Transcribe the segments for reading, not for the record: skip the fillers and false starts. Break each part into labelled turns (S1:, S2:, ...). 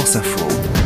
S1: France Info.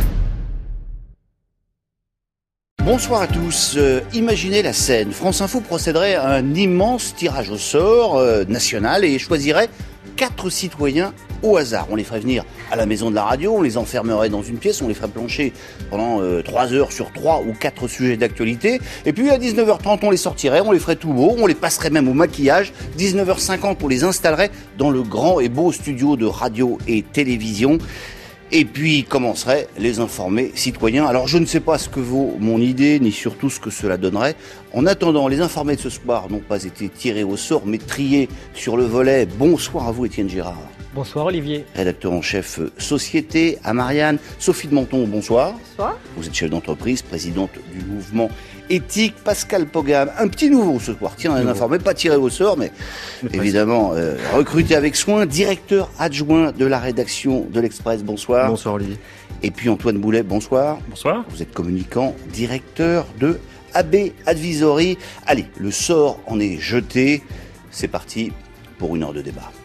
S2: Bonsoir à tous. Imaginez la scène. France Info procéderait à un immense tirage au sort national et choisirait 4 citoyens au hasard. On les ferait venir à la maison de la radio, on les enfermerait dans une pièce, on les ferait plancher pendant 3 heures sur 3 ou 4 sujets d'actualité. Et puis à 19h30, on les sortirait, on les ferait tout beau, on les passerait même au maquillage. 19h50, on les installerait dans le grand et beau studio de radio et télévision. Et puis commenceraient les informés citoyens. Alors je ne sais pas ce que vaut mon idée, ni surtout ce que cela donnerait. En attendant, les informés de ce soir n'ont pas été tirés au sort, mais triés sur le volet. Bonsoir à vous, Étienne Girard.
S3: Bonsoir Olivier.
S2: Rédacteur en chef Société à Marianne. Sophie de Menton, bonsoir.
S4: Bonsoir.
S2: Vous êtes chef d'entreprise, présidente du mouvement éthique. Pascal Pogam, un petit nouveau ce soir. Tiens, un informé, pas tiré au sort, mais évidemment recruté avec soin. Directeur adjoint de la rédaction de l'Express, bonsoir.
S5: Bonsoir Olivier.
S2: Et puis Antoine Boulet, bonsoir.
S6: Bonsoir.
S2: Vous êtes communicant, directeur de AB Advisory. Allez, le sort en est jeté. C'est parti pour une heure de débat.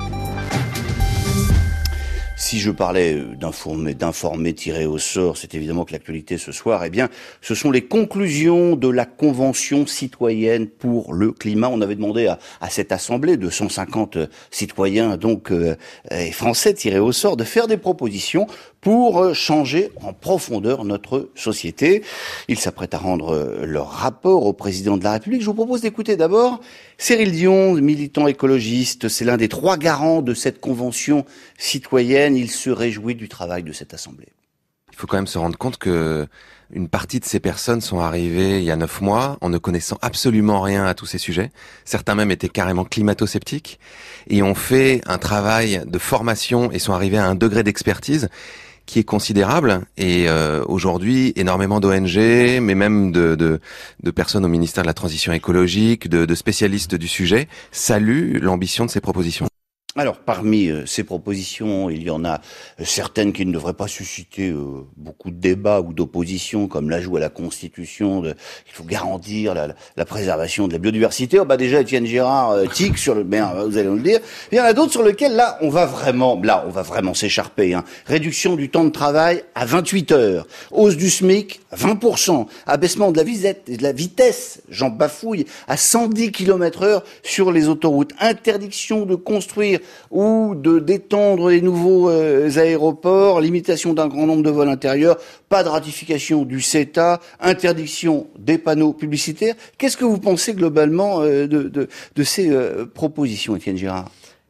S2: Si je parlais d'informés tirés au sort, c'est évidemment que l'actualité ce soir, eh bien, ce sont les conclusions de la Convention citoyenne pour le climat. On avait demandé à cette assemblée de 150 citoyens, donc français tirés au sort, de faire des propositions pour changer en profondeur notre société. Ils s'apprêtent à rendre leur rapport au président de la République. Je vous propose d'écouter d'abord Cyril Dion, militant écologiste. C'est l'un des 3 garants de cette convention citoyenne. Il se réjouit du travail de cette assemblée.
S5: Il faut quand même se rendre compte que une partie de ces personnes sont arrivées il y a 9 mois en ne connaissant absolument rien à tous ces sujets. Certains même étaient carrément climato-sceptiques et ont fait un travail de formation et sont arrivés à un degré d'expertise qui est considérable, et aujourd'hui énormément d'ONG, mais même de personnes au ministère de la Transition écologique, de spécialistes du sujet, saluent l'ambition de ces propositions.
S2: Alors, parmi ces propositions, il y en a certaines qui ne devraient pas susciter beaucoup de débats ou d'opposition, comme l'ajout à la Constitution il faut garantir la préservation de la biodiversité. Oh, déjà, Étienne Girard tique sur vous allez nous le dire. Il y en a d'autres sur lesquels, là, on va vraiment s'écharper. Réduction du temps de travail à 28 heures. Hausse du SMIC à 20%. Abaissement de la vitesse, j'en bafouille, à 110 km/h sur les autoroutes. Interdiction de construire ou de d'étendre les nouveaux aéroports, limitation d'un grand nombre de vols intérieurs, pas de ratification du CETA, interdiction des panneaux publicitaires. Qu'est-ce que vous pensez globalement de ces propositions, Étienne Girard ?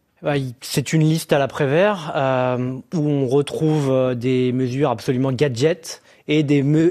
S3: C'est une liste à la Prévert où on retrouve des mesures absolument gadgets et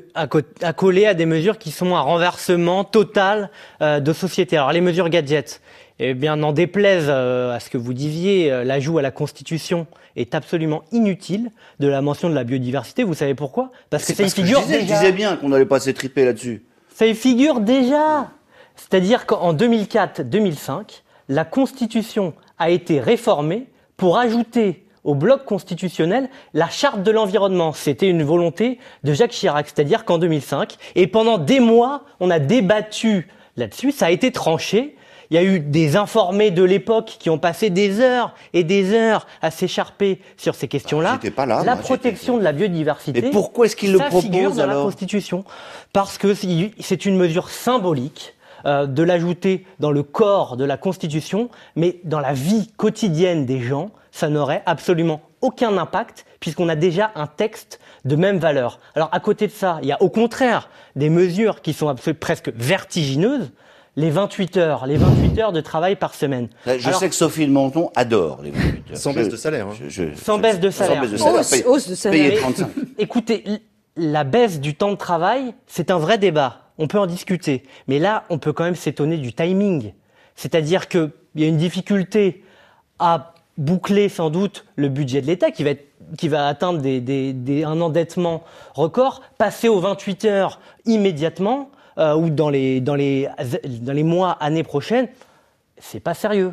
S3: accolées à des mesures qui sont un renversement total de société. Alors les mesures gadgets, eh bien, n'en déplaise à ce que vous disiez, l'ajout à la Constitution est absolument inutile de la mention de la biodiversité. Vous savez pourquoi ? Parce que ça y figure déjà.
S2: Je disais bien qu'on n'allait pas s'étriper là-dessus.
S3: Ça y figure déjà. C'est-à-dire qu'en 2004-2005, la Constitution a été réformée pour ajouter au bloc constitutionnel la charte de l'environnement. C'était une volonté de Jacques Chirac. C'est-à-dire qu'en 2005, et pendant des mois, on a débattu là-dessus, ça a été tranché. Il y a eu des informés de l'époque qui ont passé des heures et des heures à s'écharper sur ces questions-là.
S2: J'étais pas là.
S3: La protection de la biodiversité.
S2: Mais pourquoi est-ce qu'il le propose
S3: figure dans
S2: alors ?
S3: La Constitution. Parce que c'est une mesure symbolique de l'ajouter dans le corps de la Constitution, mais dans la vie quotidienne des gens, ça n'aurait absolument aucun impact puisqu'on a déjà un texte de même valeur. Alors à côté de ça, il y a au contraire des mesures qui sont presque vertigineuses. Les 28 heures de travail par semaine.
S2: Je sais que Sophie de Menton adore les 28 heures.
S5: Sans baisse de salaire.
S3: Sans baisse de salaire.
S4: Hausse de salaire.
S2: Payé 35.
S3: Écoutez, la baisse du temps de travail, c'est un vrai débat. On peut en discuter. Mais là, on peut quand même s'étonner du timing. C'est-à-dire qu'il y a une difficulté à boucler sans doute le budget de l'État qui va atteindre un endettement record, passer aux 28 heures immédiatement, ou dans les mois, années prochaines, c'est pas sérieux.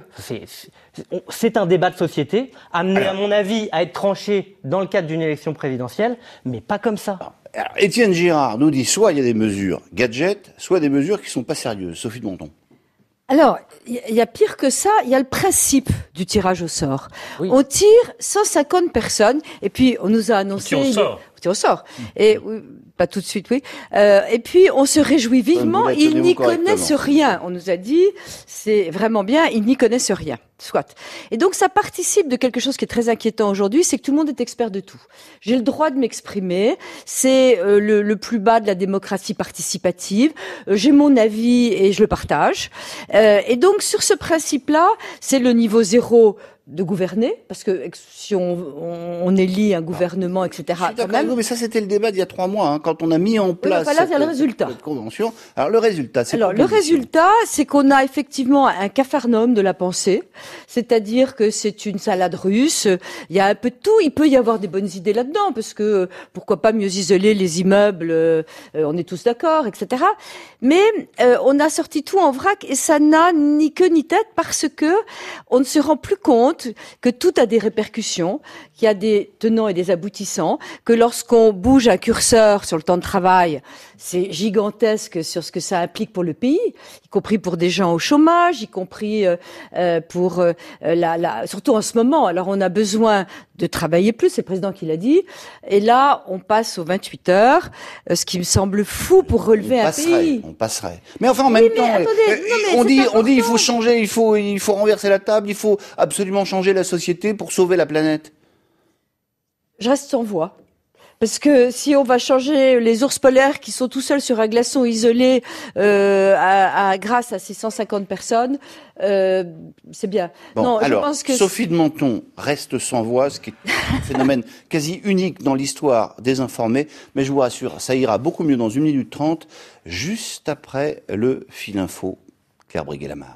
S3: C'est un débat de société, amené à mon avis à être tranché dans le cadre d'une élection présidentielle, mais pas comme ça.
S2: Alors, Étienne Girard nous dit soit il y a des mesures gadgets, soit des mesures qui sont pas sérieuses. Sophie de Menton.
S1: Alors, il y a pire que ça, il y a le principe du tirage au sort.
S3: Oui.
S1: On tire 150 personnes, et puis on nous a annoncé...
S4: On tire au sort.
S1: Et oui, pas tout de suite, oui. Et puis on se réjouit vivement, ils n'y connaissent rien. On nous a dit, c'est vraiment bien, ils n'y connaissent rien. Soit. Et donc ça participe de quelque chose qui est très inquiétant aujourd'hui, c'est que tout le monde est expert de tout. J'ai le droit de m'exprimer, c'est le plus bas de la démocratie participative. J'ai mon avis et je le partage. Et donc sur ce principe-là, c'est le niveau zéro de gouverner, parce que si on élit un gouvernement, etc.
S2: Quand même, mais ça c'était le débat d'il y a 3 mois, quand on a mis en place cette convention. Alors le résultat,
S1: c'est qu'on a effectivement un capharnaüm de la pensée, c'est-à-dire que c'est une salade russe. Il y a un peu de tout. Il peut y avoir des bonnes idées là-dedans, parce que pourquoi pas mieux isoler les immeubles, on est tous d'accord, etc. Mais on a sorti tout en vrac et ça n'a ni queue ni tête, parce que on ne se rend plus compte que tout a des répercussions, qu'il y a des tenants et des aboutissants, que lorsqu'on bouge un curseur sur le temps de travail, c'est gigantesque sur ce que ça implique pour le pays, y compris pour des gens au chômage, y compris pour surtout en ce moment. Alors on a besoin de travailler plus, c'est le président qui l'a dit, et là on passe aux 28 heures, ce qui me semble fou pour relever un pays.
S2: On passerait. Mais enfin en même temps, on dit il faut changer, il faut renverser la table, il faut absolument changer la société pour sauver la planète.
S1: Je reste sans voix. Parce que si on va changer les ours polaires qui sont tout seuls sur un glaçon isolé grâce à ces 150 personnes, c'est bien.
S2: Bon,
S1: non,
S2: alors,
S1: je pense que
S2: Sophie de Menton reste sans voix, ce qui est un phénomène quasi unique dans l'histoire des informés. Mais je vous rassure, ça ira beaucoup mieux dans 1 minute 30, juste après le fil info. Claire Briguet-Lamar.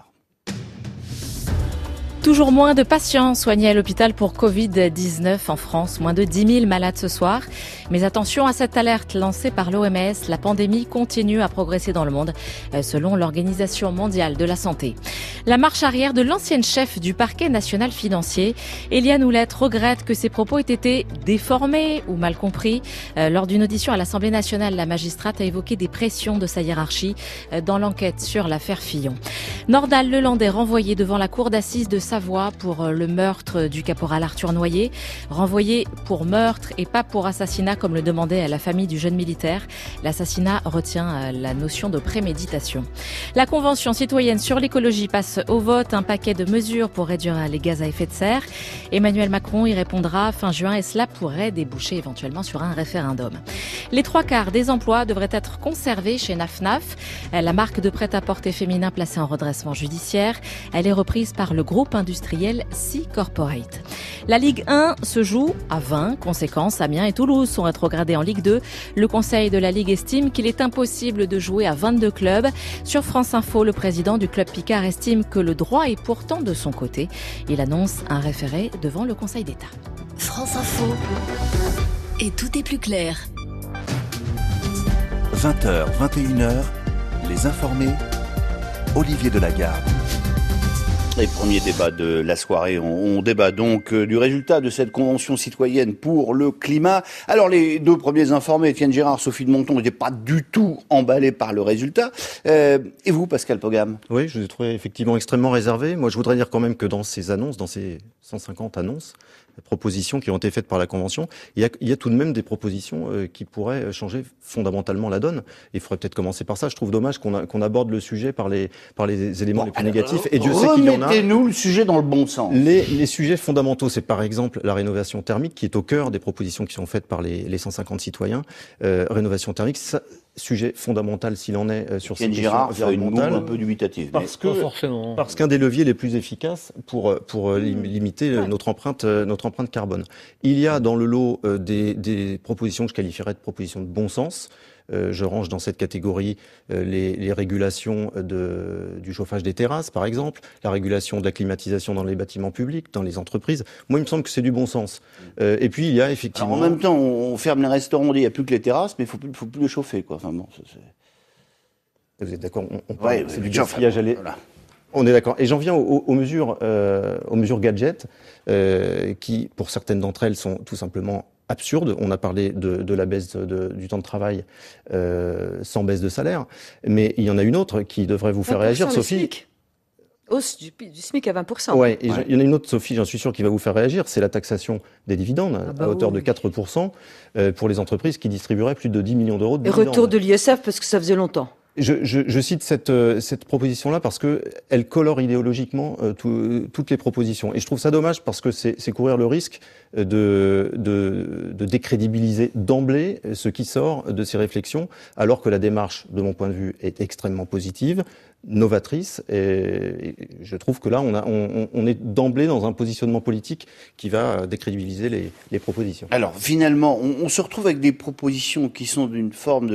S6: Toujours moins de patients soignés à l'hôpital pour Covid-19 en France. Moins de 10 000 malades ce soir. Mais attention à cette alerte lancée par l'OMS. La pandémie continue à progresser dans le monde, selon l'Organisation mondiale de la santé. La marche arrière de l'ancienne chef du parquet national financier, Éliane Houlette, regrette que ses propos aient été déformés ou mal compris. Lors d'une audition à l'Assemblée nationale, la magistrate a évoqué des pressions de sa hiérarchie dans l'enquête sur l'affaire Fillon. Nordal Lelandais renvoyé devant la cour d'assises de Savoie pour le meurtre du caporal Arthur Noyer. Renvoyé pour meurtre et pas pour assassinat comme le demandait la famille du jeune militaire. L'assassinat retient la notion de préméditation. La Convention citoyenne sur l'écologie passe au vote un paquet de mesures pour réduire les gaz à effet de serre. Emmanuel Macron y répondra fin juin et cela pourrait déboucher éventuellement sur un référendum. Les 3/4 des emplois devraient être conservés chez Naf-Naf. La marque de prêt-à-porter féminin placée en redressement judiciaire. Elle est reprise par le groupe industriel Sea Corporate. La Ligue 1 se joue à 20. Conséquence, Amiens et Toulouse sont rétrogradés en Ligue 2. Le conseil de la Ligue estime qu'il est impossible de jouer à 22 clubs. Sur France Info, le président du club Picard estime que le droit est pourtant de son côté. Il annonce un référé devant le Conseil d'État.
S7: France Info. Et tout est plus clair.
S8: 20h, 21h, les informés, Olivier Delagarde.
S2: Les premiers débats de la soirée, on débat donc du résultat de cette convention citoyenne pour le climat. Alors les 2 premiers informés, Étienne Girard, Sophie de Menton, n'étaient pas du tout emballés par le résultat. Et vous, Pascal Pogam ?
S9: Oui, je les ai trouvés effectivement extrêmement réservés. Moi, je voudrais dire quand même que dans ces annonces, dans ces 150 annonces, propositions qui ont été faites par la Convention, il y a tout de même des propositions qui pourraient changer fondamentalement la donne. Il faudrait peut-être commencer par ça. Je trouve dommage qu'on aborde le sujet par les éléments les plus négatifs. Et Dieu sait qu'il y en a.
S2: Remettez-nous le sujet dans le bon sens.
S9: Les sujets fondamentaux, c'est par exemple la rénovation thermique qui est au cœur des propositions qui sont faites par les 150 citoyens. Rénovation thermique, ça, sujet fondamental s'il en est sur ces questions environnementales.
S2: Un peu dubitative.
S9: Parce qu'un des leviers les plus efficaces pour limiter notre empreinte carbone. Il y a dans le lot des propositions que je qualifierais de propositions de bon sens. Je range dans cette catégorie les régulations du chauffage des terrasses, par exemple, la régulation de la climatisation dans les bâtiments publics, dans les entreprises. Moi, il me semble que c'est du bon sens. Et puis, il y a effectivement...
S2: Alors, en même temps, on ferme les restaurants, il n'y a plus que les terrasses, mais il ne faut plus les chauffer, quoi. Enfin, bon,
S9: Vous êtes d'accord,
S2: c'est
S9: du gaspillage. Voilà. On est d'accord. Et j'en viens aux mesures gadgets, qui, pour certaines d'entre elles, sont tout simplement absurde. On a parlé de la baisse du temps de travail sans baisse de salaire, mais il y en a une autre qui devrait vous faire réagir, Sophie.
S1: Hausse du SMIC à 20%.
S9: Ouais, et il y en a une autre, Sophie, j'en suis sûr, qui va vous faire réagir, c'est la taxation des dividendes à hauteur de 4% pour les entreprises qui distribueraient plus de 10 millions d'euros de dividendes.
S1: Et retour de l'ISF parce que ça faisait longtemps.
S9: Je cite cette proposition-là parce que elle colore idéologiquement toutes les propositions. Et je trouve ça dommage parce que c'est courir le risque de décrédibiliser d'emblée ce qui sort de ces réflexions, alors que la démarche, de mon point de vue, est extrêmement positive, novatrice. Et je trouve que là, on est d'emblée dans un positionnement politique qui va décrédibiliser les propositions.
S2: Alors finalement, on se retrouve avec des propositions qui sont d'une forme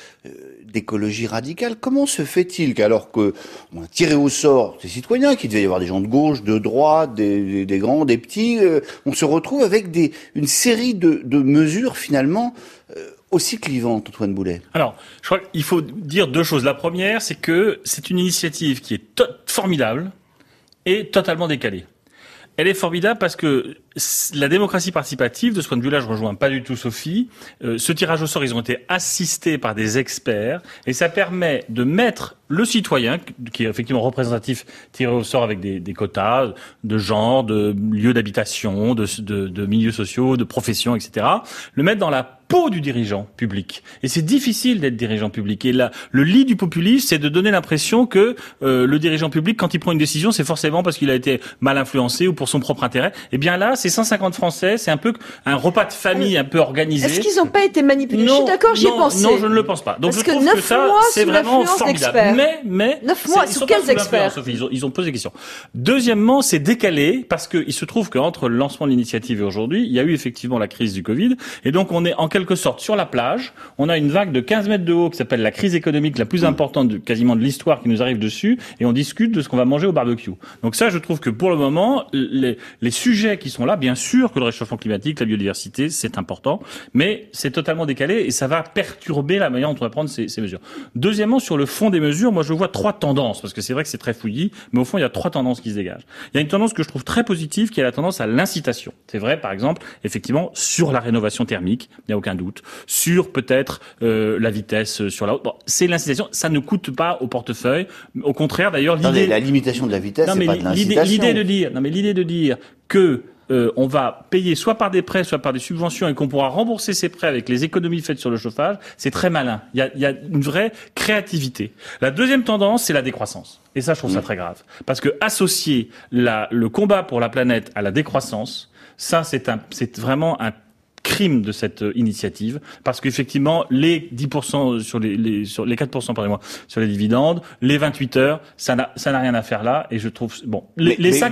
S2: d'écologie radicale. Comment se fait-il qu'alors que on a tiré au sort ces citoyens, qu'il devait y avoir des gens de gauche, de droite, des grands, des petits, on se retrouve avec une série de mesures finalement aussi clivantes, Antoine Boulet?
S4: Alors, je crois qu'il faut dire deux choses. La première, c'est que c'est une initiative qui est formidable et totalement décalée. Elle est formidable parce que la démocratie participative, de ce point de vue-là, je rejoins pas du tout Sophie. Ce tirage au sort, ils ont été assistés par des experts et ça permet de mettre le citoyen, qui est effectivement représentatif, tiré au sort avec des quotas de genre, de lieux d'habitation, de milieux sociaux, de professions, etc., le mettre dans la peau du dirigeant public. Et c'est difficile d'être dirigeant public. Et là, le lit du populisme, c'est de donner l'impression que le dirigeant public, quand il prend une décision, c'est forcément parce qu'il a été mal influencé ou pour son propre intérêt. Et bien là, c'est 150 Français, c'est un peu un repas de famille un peu organisé.
S1: Est-ce qu'ils n'ont pas été manipulés? Je suis d'accord, j'y ai pensé.
S4: Non, je ne le pense pas. Donc
S1: parce
S4: je trouve que ça, c'est vraiment formidable. Mais
S1: 9 mois, sous quels experts?
S4: Ils ont posé des questions. Deuxièmement, c'est décalé parce qu'il se trouve qu'entre le lancement de l'initiative et aujourd'hui, il y a eu effectivement la crise du Covid. Et donc on est en quelque sorte sur la plage. On a une vague de 15 mètres de haut qui s'appelle la crise économique la plus importante quasiment de l'histoire qui nous arrive dessus. Et on discute de ce qu'on va manger au barbecue. Donc ça, je trouve que pour le moment, les sujets qui sont là, bien sûr que le réchauffement climatique, la biodiversité, c'est important. Mais c'est totalement décalé et ça va perturber la manière dont on va prendre ces mesures. Deuxièmement, sur le fond des mesures, moi je vois trois tendances, parce que c'est vrai que c'est très fouillis, mais au fond il y a trois tendances qui se dégagent. Il y a une tendance que je trouve très positive, qui est la tendance à l'incitation. C'est vrai, par exemple, effectivement, sur la rénovation thermique, il n'y a aucun doute, sur peut-être la vitesse sur la route. Bon, c'est l'incitation, ça ne coûte pas au portefeuille. Au contraire, d'ailleurs,
S2: la limitation de la vitesse, c'est pas de l'incitation.
S4: L'idée de dire que on va payer soit par des prêts, soit par des subventions et qu'on pourra rembourser ces prêts avec les économies faites sur le chauffage, c'est très malin. Il y a une vraie créativité. La deuxième tendance, c'est la décroissance. Et ça, je trouve ça très grave. Parce que associer le combat pour la planète à la décroissance, ça, c'est vraiment un crime de cette initiative, parce qu'effectivement, les 10% sur les 4%, pardonnez-moi, sur les dividendes, les 28 heures, ça n'a rien à faire là, et je trouve, bon, les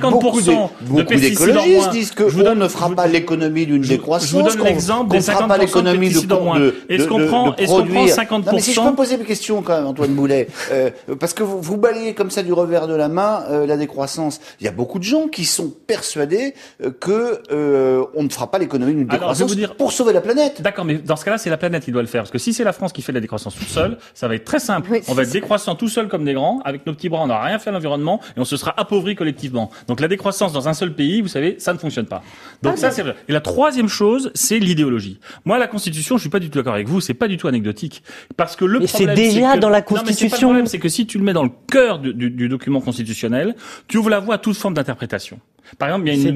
S4: 50%
S2: de pesticides en moins, disent que on ne fera pas l'économie d'une décroissance.
S4: Je vous donne l'exemple des 50% de pesticides en moins. Est-ce qu'on prend 50%?
S2: Non, mais si je peux me poser une question quand même, Antoine Boulet, parce que vous balayez comme ça du revers de la main la décroissance. Il y a beaucoup de gens qui sont persuadés que on ne fera pas l'économie d'une décroissance. Pour sauver la planète.
S4: D'accord, mais dans ce cas-là, c'est la planète qui doit le faire. Parce que si c'est la France qui fait de la décroissance toute seule, ça va être très simple. Oui, on va être décroissant tout seul comme des grands. Avec nos petits bras, on n'aura rien fait à l'environnement et on se sera appauvri collectivement. Donc la décroissance dans un seul pays, vous savez, ça ne fonctionne pas. Donc ça, c'est vrai. Et la troisième chose, c'est l'idéologie. Moi, la Constitution, je suis pas du tout d'accord avec vous. C'est pas du tout anecdotique. Parce que le problème,
S3: c'est déjà dans la Constitution.
S4: Non, mais c'est pas le problème, c'est que si tu le mets dans le cœur du document constitutionnel, tu ouvres la voie à toute forme d'interprétation. Par exemple, il y a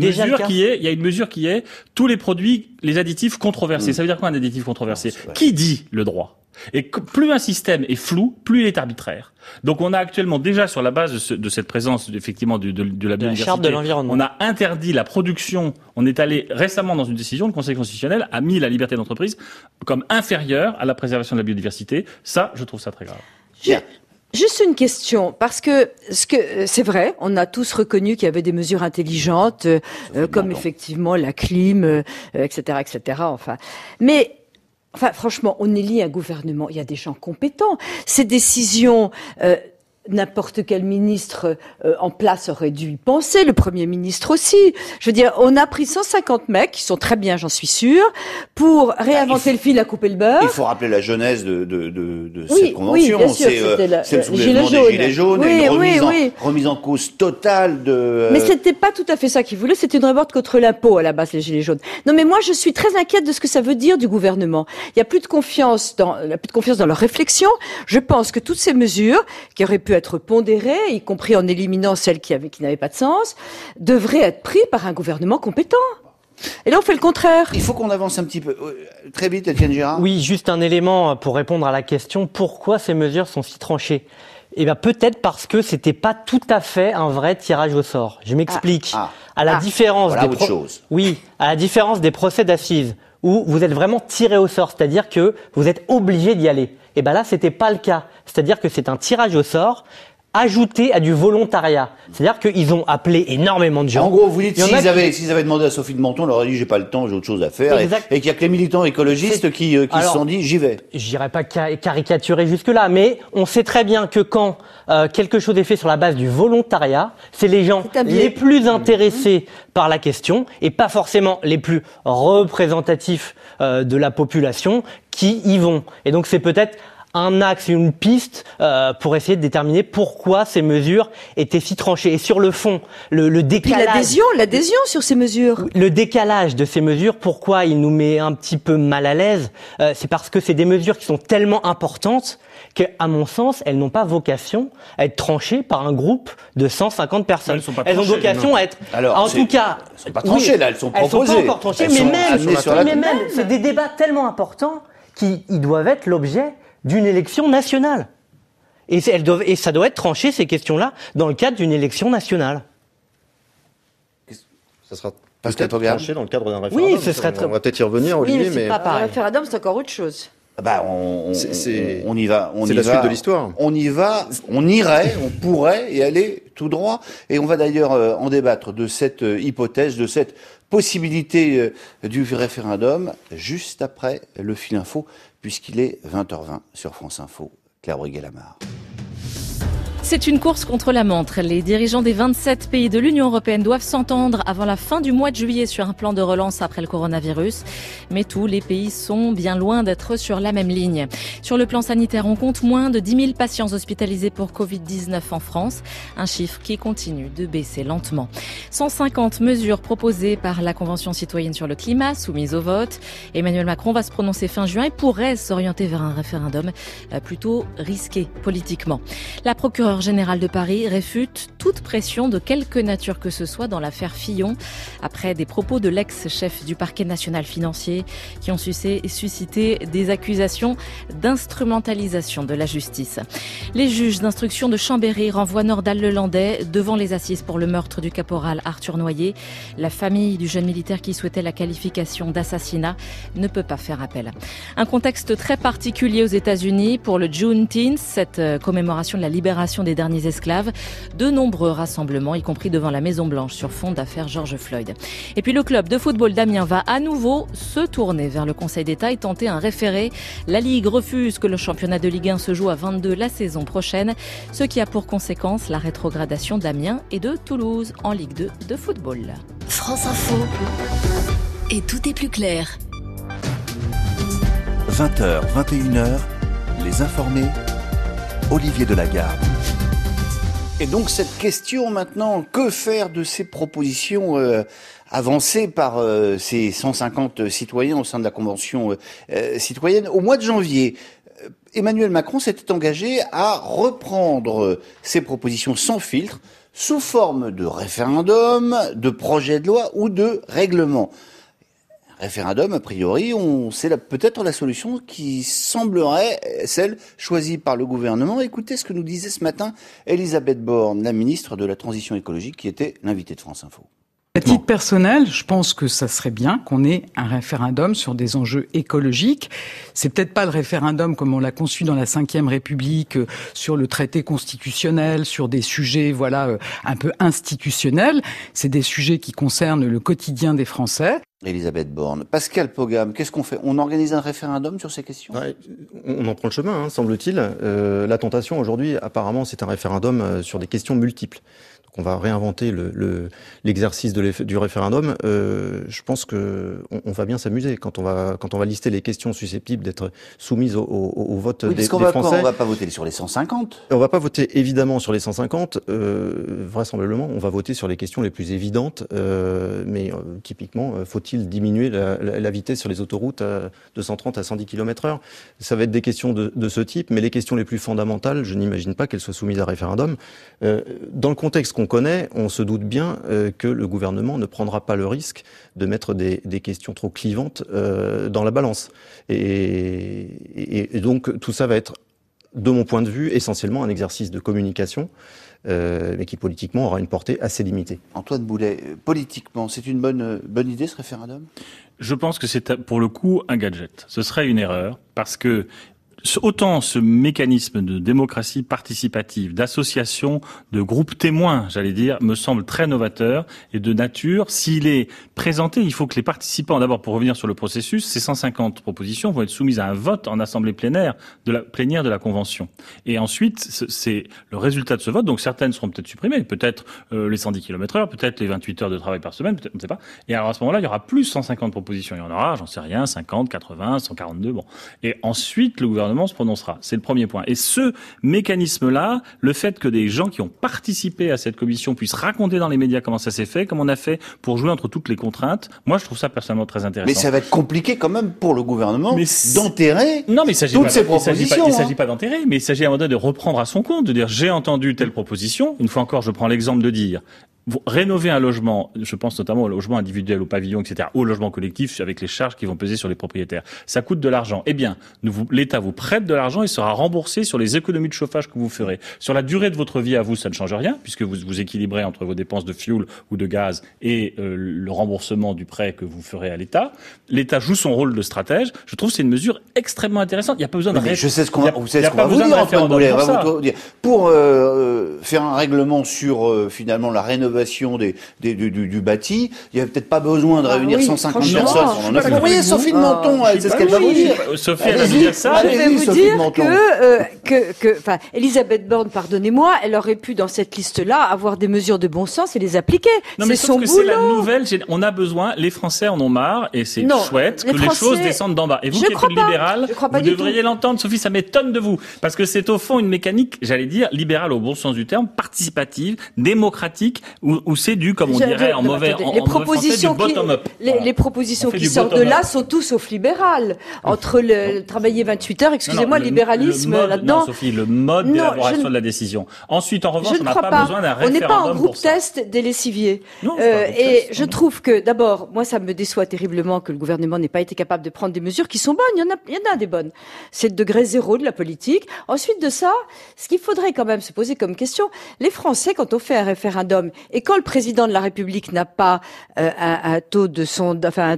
S4: une mesure qui est tous les produits, les additifs controversés. Ça veut dire quoi un additif controversé? Qui dit le droit? Et plus un système est flou, plus il est arbitraire. Donc on a actuellement déjà sur la base de cette présence effectivement de la biodiversité,
S3: charte de l'environnement,
S4: on a interdit la production. On est allé récemment dans une décision, le Conseil constitutionnel a mis la liberté d'entreprise comme inférieure à la préservation de la biodiversité. Ça, je trouve ça très grave.
S1: Juste une question, parce que c'est vrai, on a tous reconnu qu'il y avait des mesures intelligentes, comme effectivement la clim, etc., etc. Mais franchement, on élit un gouvernement, il y a des gens compétents. Ces décisions, n'importe quel ministre en place aurait dû y penser, le Premier ministre aussi. Je veux dire, on a pris 150 mecs, qui sont très bien, j'en suis sûre, pour réinventer le fil à couper le beurre.
S2: Il faut rappeler la genèse de cette convention.
S1: Oui, bien sûr,
S2: c'est le soulèvement des Gilets jaunes, une remise en cause totale de...
S1: Mais c'était pas tout à fait ça qu'ils voulaient, c'était une révolte contre l'impôt à la base, les Gilets jaunes. Non, mais moi, je suis très inquiète de ce que ça veut dire du gouvernement. Il y a plus de confiance dans leur réflexion. Je pense que toutes ces mesures qui auraient pu pu être pondérées, y compris en éliminant celles qui n'avaient pas de sens, devraient être pris par un gouvernement compétent. Et là, on fait le contraire.
S2: Il faut qu'on avance un petit peu. Très vite, Étienne Girard.
S3: Oui, juste un élément pour répondre à la question, pourquoi ces mesures sont si tranchées ? Eh bien, peut-être parce que c'était pas tout à fait un vrai tirage au sort. Je m'explique. À la différence
S2: voilà autre chose.
S3: Oui, à la différence des procès d'assises, où vous êtes vraiment tiré au sort, c'est-à-dire que vous êtes obligé d'y aller. Et ben là, c'était pas le cas. C'est-à-dire que c'est un tirage au sort ajouté à du volontariat. C'est-à-dire qu'ils ont appelé énormément de gens.
S2: En gros, vous dites, s'ils avaient demandé à Sophie de Menton, on leur aurait dit, j'ai pas le temps, j'ai autre chose à faire. Et qu'il y a que les militants écologistes qui se sont dit, j'y vais.
S3: J'irai pas caricaturer jusque-là, mais on sait très bien que quand quelque chose est fait sur la base du volontariat, c'est les gens les plus intéressés par la question et pas forcément les plus représentatifs de la population qui y vont. Et donc c'est peut-être un axe, une piste pour essayer de déterminer pourquoi ces mesures étaient si tranchées. Et sur le fond, le décalage...
S1: Puis l'adhésion sur ces mesures.
S3: Le décalage de ces mesures, pourquoi il nous met un petit peu mal à l'aise, c'est parce que c'est des mesures qui sont tellement importantes qu'à mon sens, elles n'ont pas vocation à être tranchées par un groupe de 150 personnes. Elles ont vocation à être...
S2: Alors,
S3: en tout cas...
S2: Elles ne sont pas tranchées, là, elles sont proposées.
S3: Elles ne sont pas encore tranchées, mais même, c'est des débats tellement importants qu'ils doivent être l'objet d'une élection nationale. Et ça doit être tranché, ces questions-là, dans le cadre d'une élection nationale.
S9: Ça sera peut-être tranché dans le cadre d'un référendum.
S3: Oui, ce serait
S9: on va peut-être y revenir, Olivier,
S1: mais c'est pas pareil. Un référendum, c'est encore autre chose.
S2: On y va.
S9: C'est la suite de l'histoire.
S2: On y va, on irait, on pourrait y aller tout droit. Et on va d'ailleurs en débattre de cette hypothèse, de cette possibilité du référendum, juste après le fil info, puisqu'il est 20h20 sur France Info. Claire Breguet-Lamar.
S6: C'est une course contre la montre. Les dirigeants des 27 pays de l'Union européenne doivent s'entendre avant la fin du mois de juillet sur un plan de relance après le coronavirus. Mais tous les pays sont bien loin d'être sur la même ligne. Sur le plan sanitaire, on compte moins de 10 000 patients hospitalisés pour Covid-19 en France. Un chiffre qui continue de baisser lentement. 150 mesures proposées par la Convention citoyenne sur le climat, soumises au vote. Emmanuel Macron va se prononcer fin juin et pourrait s'orienter vers un référendum plutôt risqué politiquement. La procureure général de Paris réfute toute pression de quelque nature que ce soit dans l'affaire Fillon, après des propos de l'ex-chef du parquet national financier qui ont suscité des accusations d'instrumentalisation de la justice. Les juges d'instruction de Chambéry renvoient Nordal-Lelandais devant les assises pour le meurtre du caporal Arthur Noyer. La famille du jeune militaire qui souhaitait la qualification d'assassinat ne peut pas faire appel. Un contexte très particulier aux États-Unis pour le Juneteenth, cette commémoration de la libération des derniers esclaves. De nombreux rassemblements, y compris devant la Maison-Blanche, sur fond d'affaire George Floyd. Et puis le club de football d'Amiens va à nouveau se tourner vers le Conseil d'État et tenter un référé. La Ligue refuse que le championnat de Ligue 1 se joue à 22 la saison prochaine, ce qui a pour conséquence la rétrogradation d'Amiens et de Toulouse en Ligue 2 de football.
S7: France Info. Et tout est plus clair.
S8: 20h, 21h, les informés, Olivier Delagarde.
S2: Et donc cette question maintenant, que faire de ces propositions avancées par ces 150 citoyens au sein de la Convention citoyenne? Au mois de janvier, Emmanuel Macron s'était engagé à reprendre ces propositions sans filtre, sous forme de référendum, de projet de loi ou de règlement. Référendum, a priori, c'est peut-être la solution qui semblerait celle choisie par le gouvernement. Écoutez ce que nous disait ce matin Elisabeth Borne, la ministre de la Transition écologique, qui était l'invitée de France Info.
S10: À titre personnel, je pense que ça serait bien qu'on ait un référendum sur des enjeux écologiques. C'est peut-être pas le référendum comme on l'a conçu dans la Ve République, sur le traité constitutionnel, sur des sujets, un peu institutionnels. C'est des sujets qui concernent le quotidien des Français.
S2: Elisabeth Borne. Pascal Pogam, qu'est-ce qu'on fait? On organise un référendum sur ces questions?
S9: On en prend le chemin, semble-t-il. La tentation aujourd'hui, apparemment, c'est un référendum sur des questions multiples. Donc qu'on va réinventer l'exercice du référendum, je pense que on va bien s'amuser quand on va lister les questions susceptibles d'être soumises au vote des Français.
S2: On va pas voter sur les 150.
S9: On va pas voter évidemment sur les 150. Vraisemblablement, on va voter sur les questions les plus évidentes. Mais typiquement, faut-il diminuer la vitesse sur les autoroutes de 130 à 110 km/h? Ça va être des questions de ce type, mais les questions les plus fondamentales, je n'imagine pas qu'elles soient soumises à référendum. Dans le contexte qu'on connaît, on se doute bien que le gouvernement ne prendra pas le risque de mettre des questions trop clivantes dans la balance. Et donc tout ça va être, de mon point de vue, essentiellement un exercice de communication, mais qui politiquement aura une portée assez limitée.
S2: Antoine Boulet, politiquement, c'est une bonne idée ce référendum ?
S4: Je pense que c'est pour le coup un gadget. Ce serait une erreur parce que autant ce mécanisme de démocratie participative, d'association, de groupes témoins, j'allais dire, me semble très novateur et de nature. S'il est présenté, il faut que les participants, d'abord pour revenir sur le processus, ces 150 propositions vont être soumises à un vote en assemblée plénière de la Convention. Et ensuite, c'est le résultat de ce vote. Donc certaines seront peut-être supprimées, peut-être les 110 km/h, peut-être les 28 heures de travail par semaine, peut-être, on ne sait pas. Et alors à ce moment-là, il y aura plus 150 propositions. Il y en aura, j'en sais rien, 50, 80, 142, bon. Et ensuite, le gouvernement se prononcera. C'est le premier point. Et ce mécanisme-là, le fait que des gens qui ont participé à cette commission puissent raconter dans les médias comment ça s'est fait, comment on a fait pour jouer entre toutes les contraintes, moi je trouve ça personnellement très intéressant.
S2: Mais ça va être compliqué quand même pour le gouvernement d'enterrer toutes ces propositions.
S4: Il ne s'agit pas d'enterrer, mais il s'agit à un moment donné de reprendre à son compte, de dire j'ai entendu telle proposition. Une fois encore, je prends l'exemple de dire rénover un logement, je pense notamment au logement individuel, au pavillon, etc., au logement collectif, avec les charges qui vont peser sur les propriétaires. Ça coûte de l'argent. Eh bien, l'État vous prête de l'argent et sera remboursé sur les économies de chauffage que vous ferez. Sur la durée de votre vie à vous, ça ne change rien, puisque vous équilibrez entre vos dépenses de fioul ou de gaz et le remboursement du prêt que vous ferez à l'État. L'État joue son rôle de stratège. Je trouve que c'est une mesure extrêmement intéressante. Il n'y a pas besoin de...
S2: Je sais ce qu'on va vous dire, Antoine Boulet. Pour faire un règlement sur finalement la rénovation du bâti, il n'y avait peut-être pas besoin de réunir 150 personnes. Vous voyez, Sophie de Menton, c'est ce qu'elle va vous dire.
S4: Sophie, elle va vous dire ça.
S1: Je vais vous dire que Elisabeth Borne, pardonnez-moi, elle aurait pu, dans cette liste-là, avoir des mesures de bon sens et les appliquer.
S4: Non, mais sauf que c'est la nouvelle, on a besoin, les Français en ont marre, et c'est chouette que les choses descendent d'en bas. Et vous qui êtes libéral, vous devriez l'entendre, Sophie, ça m'étonne de vous. Parce que c'est au fond une mécanique, j'allais dire, libérale au bon sens du terme, participative, démocratique, où c'est du, comme on dirait en mauvais français, du bottom-up.
S1: Les propositions qui sortent de là sont tous sauf libérales. Entre le travailler 28 heures, excusez-moi, le libéralisme là-dedans.
S4: Non, Sophie, le mode d'élaboration de la décision. Ensuite, en revanche, on n'a pas besoin d'un référendum.
S1: On n'est pas en groupe test des lessiviers. Et je trouve que, d'abord, moi, ça me déçoit terriblement que le gouvernement n'ait pas été capable de prendre des mesures qui sont bonnes. Il y en a des bonnes. C'est le degré zéro de la politique. Ensuite de ça, ce qu'il faudrait quand même se poser comme question, les Français, quand on fait un référendum, et quand le président de la République n'a pas un taux de son...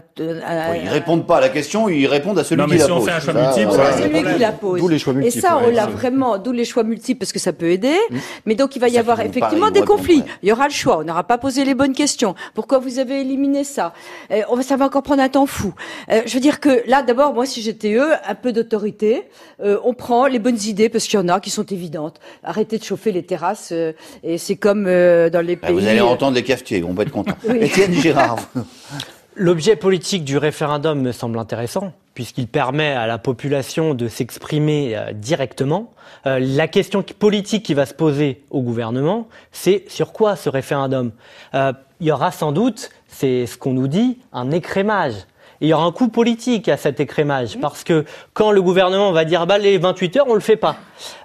S2: Ils répondent pas à la question, ils répondent à celui qui la pose.
S4: Non, mais si on fait un choix multiple,
S1: c'est celui qui la pose.
S9: D'où les choix multiples.
S1: Et ça, on l'a vraiment, d'où les choix multiples, parce que ça peut aider. Mais donc, il va y avoir effectivement des conflits. Il y aura le choix. On n'aura pas posé les bonnes questions. Pourquoi vous avez éliminé ça? Ça va encore prendre un temps fou. Je veux dire que là, d'abord, moi, si j'étais eux, un peu d'autorité, on prend les bonnes idées, parce qu'il y en a qui sont évidentes. Arrêtez de chauffer les terrasses, et c'est comme dans les pays...
S2: Vous allez entendre les cafetiers, on va être contents. Étienne Girard.
S3: L'objet politique du référendum me semble intéressant, puisqu'il permet à la population de s'exprimer directement. La question politique qui va se poser au gouvernement, c'est sur quoi ce référendum ? Il y aura sans doute, c'est ce qu'on nous dit, un écrémage. Et il y aura un coût politique à cet écrémage, parce que quand le gouvernement va dire les 28 heures, on le fait pas,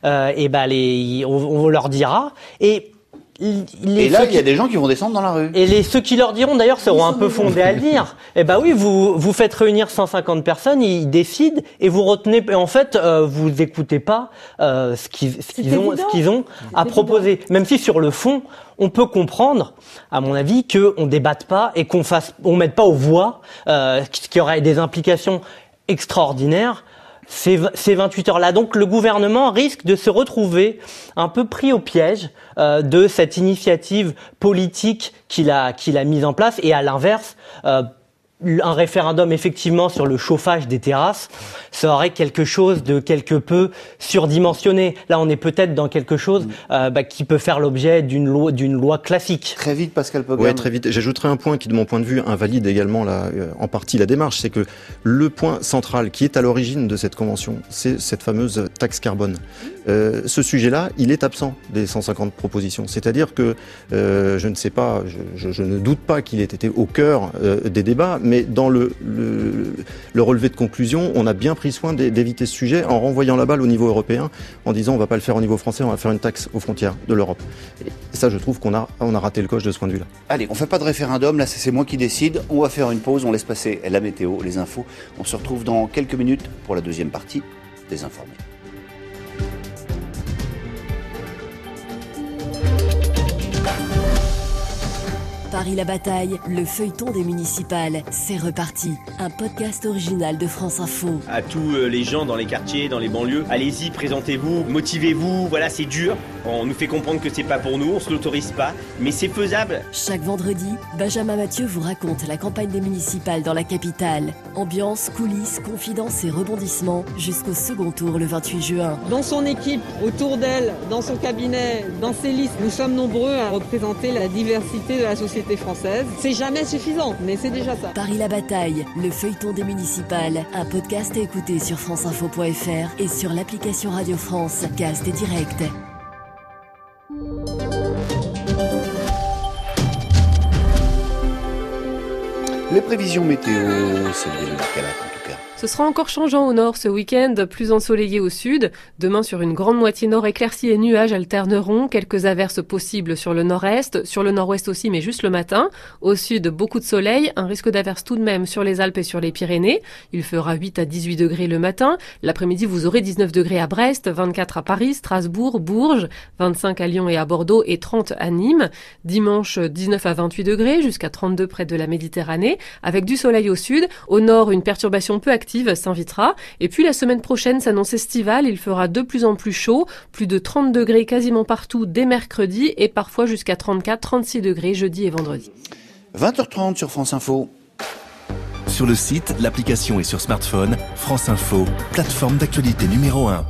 S3: on leur dira. Et
S2: là, il y a des gens qui vont descendre dans la rue.
S3: Et ceux qui leur diront, d'ailleurs, seront un peu fondés à le dire. Oui, vous faites réunir 150 personnes, ils décident, et vous retenez, en fait, vous écoutez pas, ce qu'ils ont à proposer. Même si sur le fond, on peut comprendre, à mon avis, qu'on débatte pas et on mette pas aux voix, ce qui aurait des implications extraordinaires. Ces 28 heures-là. Donc le gouvernement risque de se retrouver un peu pris au piège de cette initiative politique qu'il a mise en place. Et à l'inverse, un référendum effectivement sur le chauffage des terrasses, ça aurait quelque chose de quelque peu surdimensionné. Là, on est peut-être dans quelque chose qui peut faire l'objet d'une loi classique.
S2: Très vite, Pascal Pogam.
S9: Oui, très vite. J'ajouterai un point qui, de mon point de vue, invalide également en partie la démarche. C'est que le point central qui est à l'origine de cette convention, c'est cette fameuse taxe carbone. Ce sujet-là, il est absent des 150 propositions. C'est-à-dire que je ne sais pas, je ne doute pas qu'il ait été au cœur des débats, mais dans le relevé de conclusion, on a bien pris soin d'éviter ce sujet en renvoyant la balle au niveau européen, en disant on va pas le faire au niveau français, on va faire une taxe aux frontières de l'Europe. Et ça, je trouve qu'on a raté le coche de ce point de vue-là.
S2: Allez, on fait pas de référendum, là c'est moi qui décide. On va faire une pause, on laisse passer la météo, les infos. On se retrouve dans quelques minutes pour la deuxième partie des Informés.
S7: Paris la bataille, le feuilleton des municipales, c'est reparti. Un podcast original de France Info.
S11: À tous les gens dans les quartiers, dans les banlieues, allez-y, présentez-vous, motivez-vous, voilà, c'est dur. On nous fait comprendre que c'est pas pour nous, on se l'autorise pas, mais c'est faisable.
S7: Chaque vendredi, Benjamin Mathieu vous raconte la campagne des municipales dans la capitale. Ambiance, coulisses, confidences et rebondissements jusqu'au second tour le 28 juin.
S12: Dans son équipe, autour d'elle, dans son cabinet, dans ses listes, nous sommes nombreux à représenter la diversité de la société française. C'est jamais suffisant, mais c'est déjà ça.
S7: Paris la bataille, le feuilleton des municipales, un podcast à écouter sur franceinfo.fr et sur l'application Radio France, cast et direct.
S2: Les prévisions météo, c'est bien le Calac en tout cas.
S13: Ce sera encore changeant au nord ce week-end, plus ensoleillé au sud. Demain, sur une grande moitié nord, éclaircies et nuages alterneront. Quelques averses possibles sur le nord-est, sur le nord-ouest aussi, mais juste le matin. Au sud, beaucoup de soleil, un risque d'averse tout de même sur les Alpes et sur les Pyrénées. Il fera 8 à 18 degrés le matin. L'après-midi, vous aurez 19 degrés à Brest, 24 à Paris, Strasbourg, Bourges, 25 à Lyon et à Bordeaux et 30 à Nîmes. Dimanche, 19 à 28 degrés, jusqu'à 32 près de la Méditerranée, avec du soleil au sud. Au nord, une perturbation peu active s'invitera. Et puis la semaine prochaine s'annonce estivale, il fera de plus en plus chaud, plus de 30 degrés quasiment partout dès mercredi et parfois jusqu'à 34-36 degrés jeudi et vendredi.
S2: 20h30 sur France Info.
S8: Sur le site, l'application et sur smartphone, France Info, plateforme d'actualité numéro 1.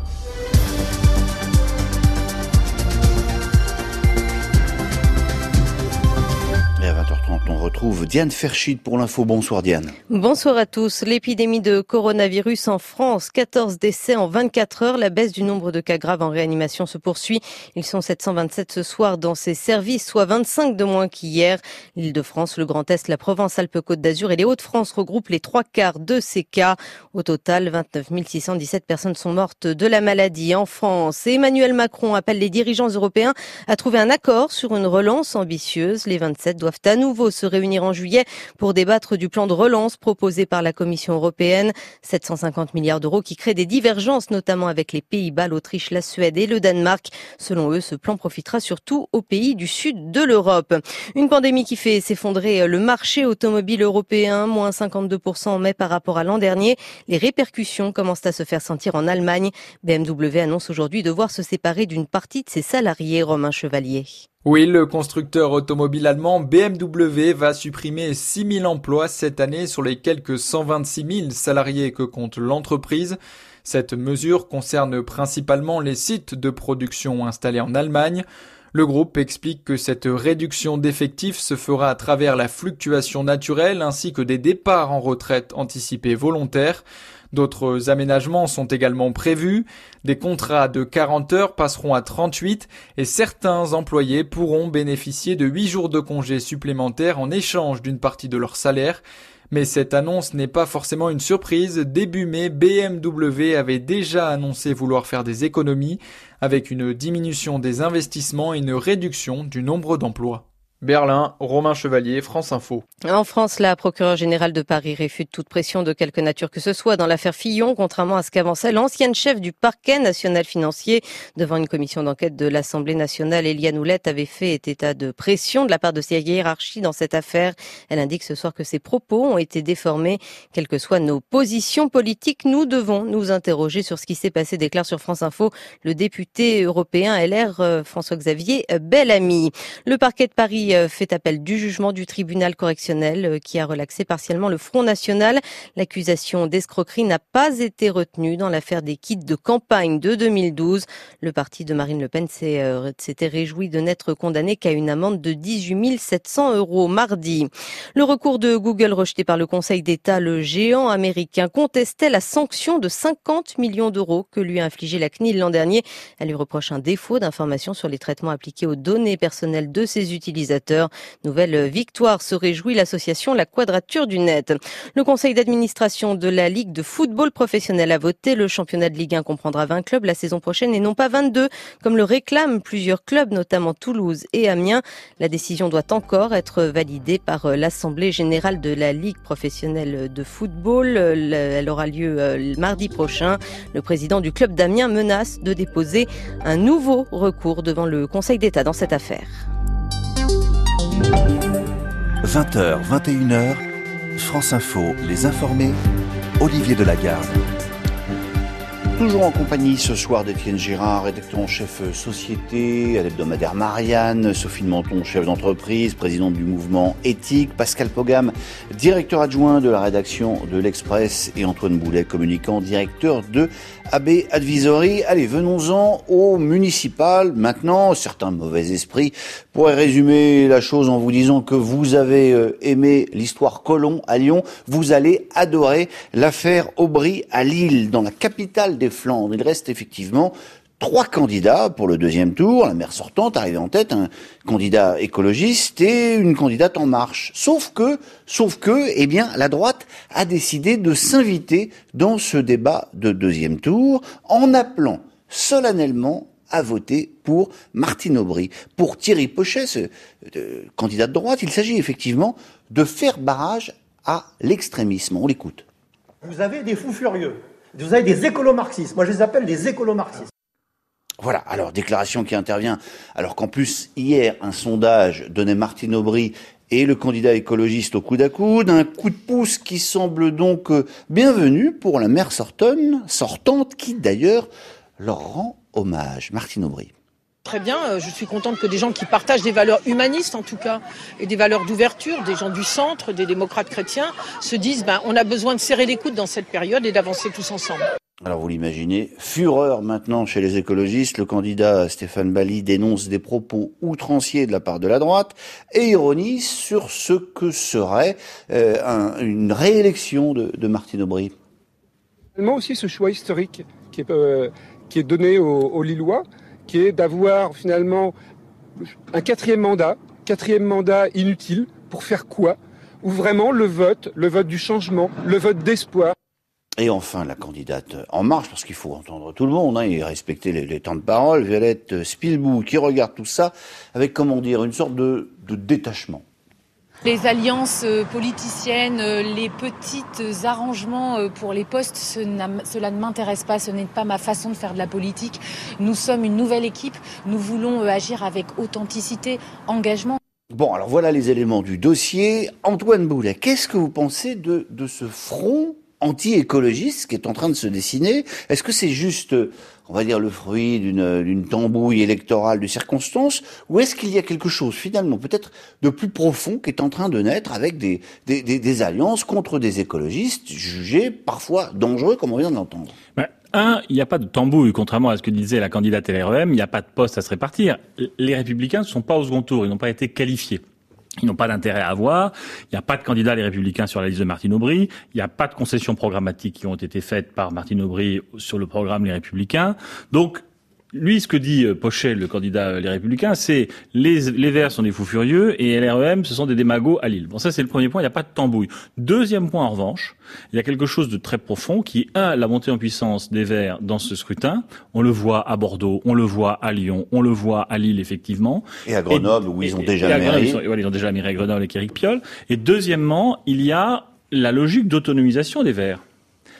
S2: Et à 20h30, on retrouve Diane Ferchid pour l'info. Bonsoir Diane.
S14: Bonsoir à tous. L'épidémie de coronavirus en France, 14 décès en 24 heures. La baisse du nombre de cas graves en réanimation se poursuit. Ils sont 727 ce soir dans ces services, soit 25 de moins qu'hier. L'Île-de-France, le Grand Est, la Provence-Alpes-Côte d'Azur et les Hauts-de-France regroupent les 3/4 de ces cas. Au total, 29 617 personnes sont mortes de la maladie en France. Et Emmanuel Macron appelle les dirigeants européens à trouver un accord sur une relance ambitieuse. Les 27 doivent à nouveau se réunir en juillet pour débattre du plan de relance proposé par la Commission européenne. 750 milliards d'euros qui créent des divergences, notamment avec les Pays-Bas, l'Autriche, la Suède et le Danemark. Selon eux, ce plan profitera surtout aux pays du sud de l'Europe. Une pandémie qui fait s'effondrer le marché automobile européen, moins 52% en mai par rapport à l'an dernier. Les répercussions commencent à se faire sentir en Allemagne. BMW annonce aujourd'hui devoir se séparer d'une partie de ses salariés. Romain Chevalier.
S15: Oui, le constructeur automobile allemand BMW va supprimer 6 000 emplois cette année sur les quelques 126 000 salariés que compte l'entreprise. Cette mesure concerne principalement les sites de production installés en Allemagne. Le groupe explique que cette réduction d'effectifs se fera à travers la fluctuation naturelle ainsi que des départs en retraite anticipés volontaires. D'autres aménagements sont également prévus. Des contrats de 40 heures passeront à 38 et certains employés pourront bénéficier de 8 jours de congés supplémentaires en échange d'une partie de leur salaire. Mais cette annonce n'est pas forcément une surprise. Début mai, BMW avait déjà annoncé vouloir faire des économies avec une diminution des investissements et une réduction du nombre d'emplois. Berlin, Romain Chevalier, France Info.
S14: En France, la procureure générale de Paris réfute toute pression de quelque nature que ce soit dans l'affaire Fillon, contrairement à ce qu'avançait l'ancienne chef du parquet national financier. Devant une commission d'enquête de l'Assemblée nationale, Éliane Houlette avait fait état de pression de la part de sa hiérarchie dans cette affaire. Elle indique ce soir que ses propos ont été déformés. Quelles que soient nos positions politiques, nous devons nous interroger sur ce qui s'est passé, déclare sur France Info le député européen LR François-Xavier Bellamy. Le parquet de Paris qui fait appel du jugement du tribunal correctionnel qui a relaxé partiellement le Front National. L'accusation d'escroquerie n'a pas été retenue dans l'affaire des kits de campagne de 2012. Le parti de Marine Le Pen s'était réjoui de n'être condamné qu'à une amende de 18 700 € mardi. Le recours de Google rejeté par le Conseil d'État, le géant américain contestait la sanction de 50 millions d'euros que lui a infligé la CNIL l'an dernier. Elle lui reproche un défaut d'information sur les traitements appliqués aux données personnelles de ses utilisateurs. Nouvelle victoire, se réjouit l'association La Quadrature du Net. Le conseil d'administration de la Ligue de football professionnel a voté. Le championnat de Ligue 1 comprendra 20 clubs la saison prochaine et non pas 22, comme le réclament plusieurs clubs, notamment Toulouse et Amiens. La décision doit encore être validée par l'Assemblée générale de la Ligue professionnelle de football. Elle aura lieu mardi prochain. Le président du club d'Amiens menace de déposer un nouveau recours devant le Conseil d'État dans cette affaire.
S8: 20h, 21h, France Info, les informés, Olivier Delagarde.
S2: Toujours en compagnie ce soir d'Étienne Girard, rédacteur en chef Société, à l'hebdomadaire Marianne, Sophie de Menton, chef d'entreprise, présidente du mouvement éthique, Pascal Pogam, directeur adjoint de la rédaction de l'Express et Antoine Boulet, communicant, directeur de AB Advisory. Allez, venons-en au municipal. Maintenant, certains mauvais esprits pourraient résumer la chose en vous disant que vous avez aimé l'histoire Colomb à Lyon, vous allez adorer l'affaire Aubry à Lille, dans la capitale des Flandres. Il reste effectivement 3 candidats pour le deuxième tour. La maire sortante arrivée en tête, un candidat écologiste et une candidate En Marche. Sauf que, eh bien, la droite a décidé de s'inviter dans ce débat de deuxième tour en appelant solennellement à voter pour Martine Aubry. Pour Thierry Pochet, ce candidat de droite, il s'agit effectivement de faire barrage à l'extrémisme. On l'écoute.
S16: Vous avez des fous furieux. Vous avez des écolo-marxistes. Moi, je les appelle des écolo-marxistes.
S2: Voilà, alors déclaration qui intervient, alors qu'en plus, hier, un sondage donnait Martine Aubry et le candidat écologiste au coude à coude, un coup de pouce qui semble donc bienvenu pour la maire sortante, qui d'ailleurs leur rend hommage. Martine Aubry.
S17: Très bien, je suis contente que des gens qui partagent des valeurs humanistes en tout cas, et des valeurs d'ouverture, des gens du centre, des démocrates chrétiens, se disent on a besoin de serrer les coudes dans cette période et d'avancer tous ensemble.
S2: Alors vous l'imaginez, fureur maintenant chez les écologistes, le candidat Stéphane Bally dénonce des propos outranciers de la part de la droite et ironise sur ce que serait une réélection de Martine Aubry.
S18: Moi aussi ce choix historique qui est donné aux Lillois, qui est d'avoir finalement un quatrième mandat inutile, pour faire quoi? Ou vraiment le vote du changement, le vote d'espoir.
S2: Et enfin, la candidate En Marche, parce qu'il faut entendre tout le monde, et respecter les temps de parole, Violette Spilbou, qui regarde tout ça avec, une sorte de détachement.
S19: Les alliances politiciennes, les petits arrangements pour les postes, cela ne m'intéresse pas, ce n'est pas ma façon de faire de la politique. Nous sommes une nouvelle équipe, nous voulons agir avec authenticité, engagement.
S2: Bon, alors voilà les éléments du dossier. Antoine Boulet, qu'est-ce que vous pensez de ce front anti-écologiste qui est en train de se dessiner? Est-ce que c'est juste, le fruit d'une tambouille électorale de circonstances, ou est-ce qu'il y a quelque chose finalement peut-être de plus profond qui est en train de naître avec des alliances contre des écologistes jugés parfois dangereux, comme on vient de l'entendre?
S4: Il n'y a pas de tambouille, contrairement à ce que disait la candidate LREM, il n'y a pas de poste à se répartir. Les Républicains ne sont pas au second tour, ils n'ont pas été qualifiés. Ils n'ont pas d'intérêt à avoir. Il n'y a pas de candidat Les Républicains sur la liste de Martine Aubry. Il n'y a pas de concessions programmatiques qui ont été faites par Martine Aubry sur le programme Les Républicains. Donc, lui, ce que dit Pochet, le candidat Les Républicains, c'est les Verts sont des fous furieux et LREM, ce sont des démagos à Lille. Bon, ça, c'est le premier point, il n'y a pas de tambouille. Deuxième point, en revanche, il y a quelque chose de très profond qui est, la montée en puissance des Verts dans ce scrutin. On le voit à Bordeaux, on le voit à Lyon, on le voit à Lille, effectivement.
S2: Et à Grenoble, où ils ont déjà la mairie.
S4: Ils ont déjà la mairie à Grenoble avec Éric Piolle. Et deuxièmement, il y a la logique d'autonomisation des Verts.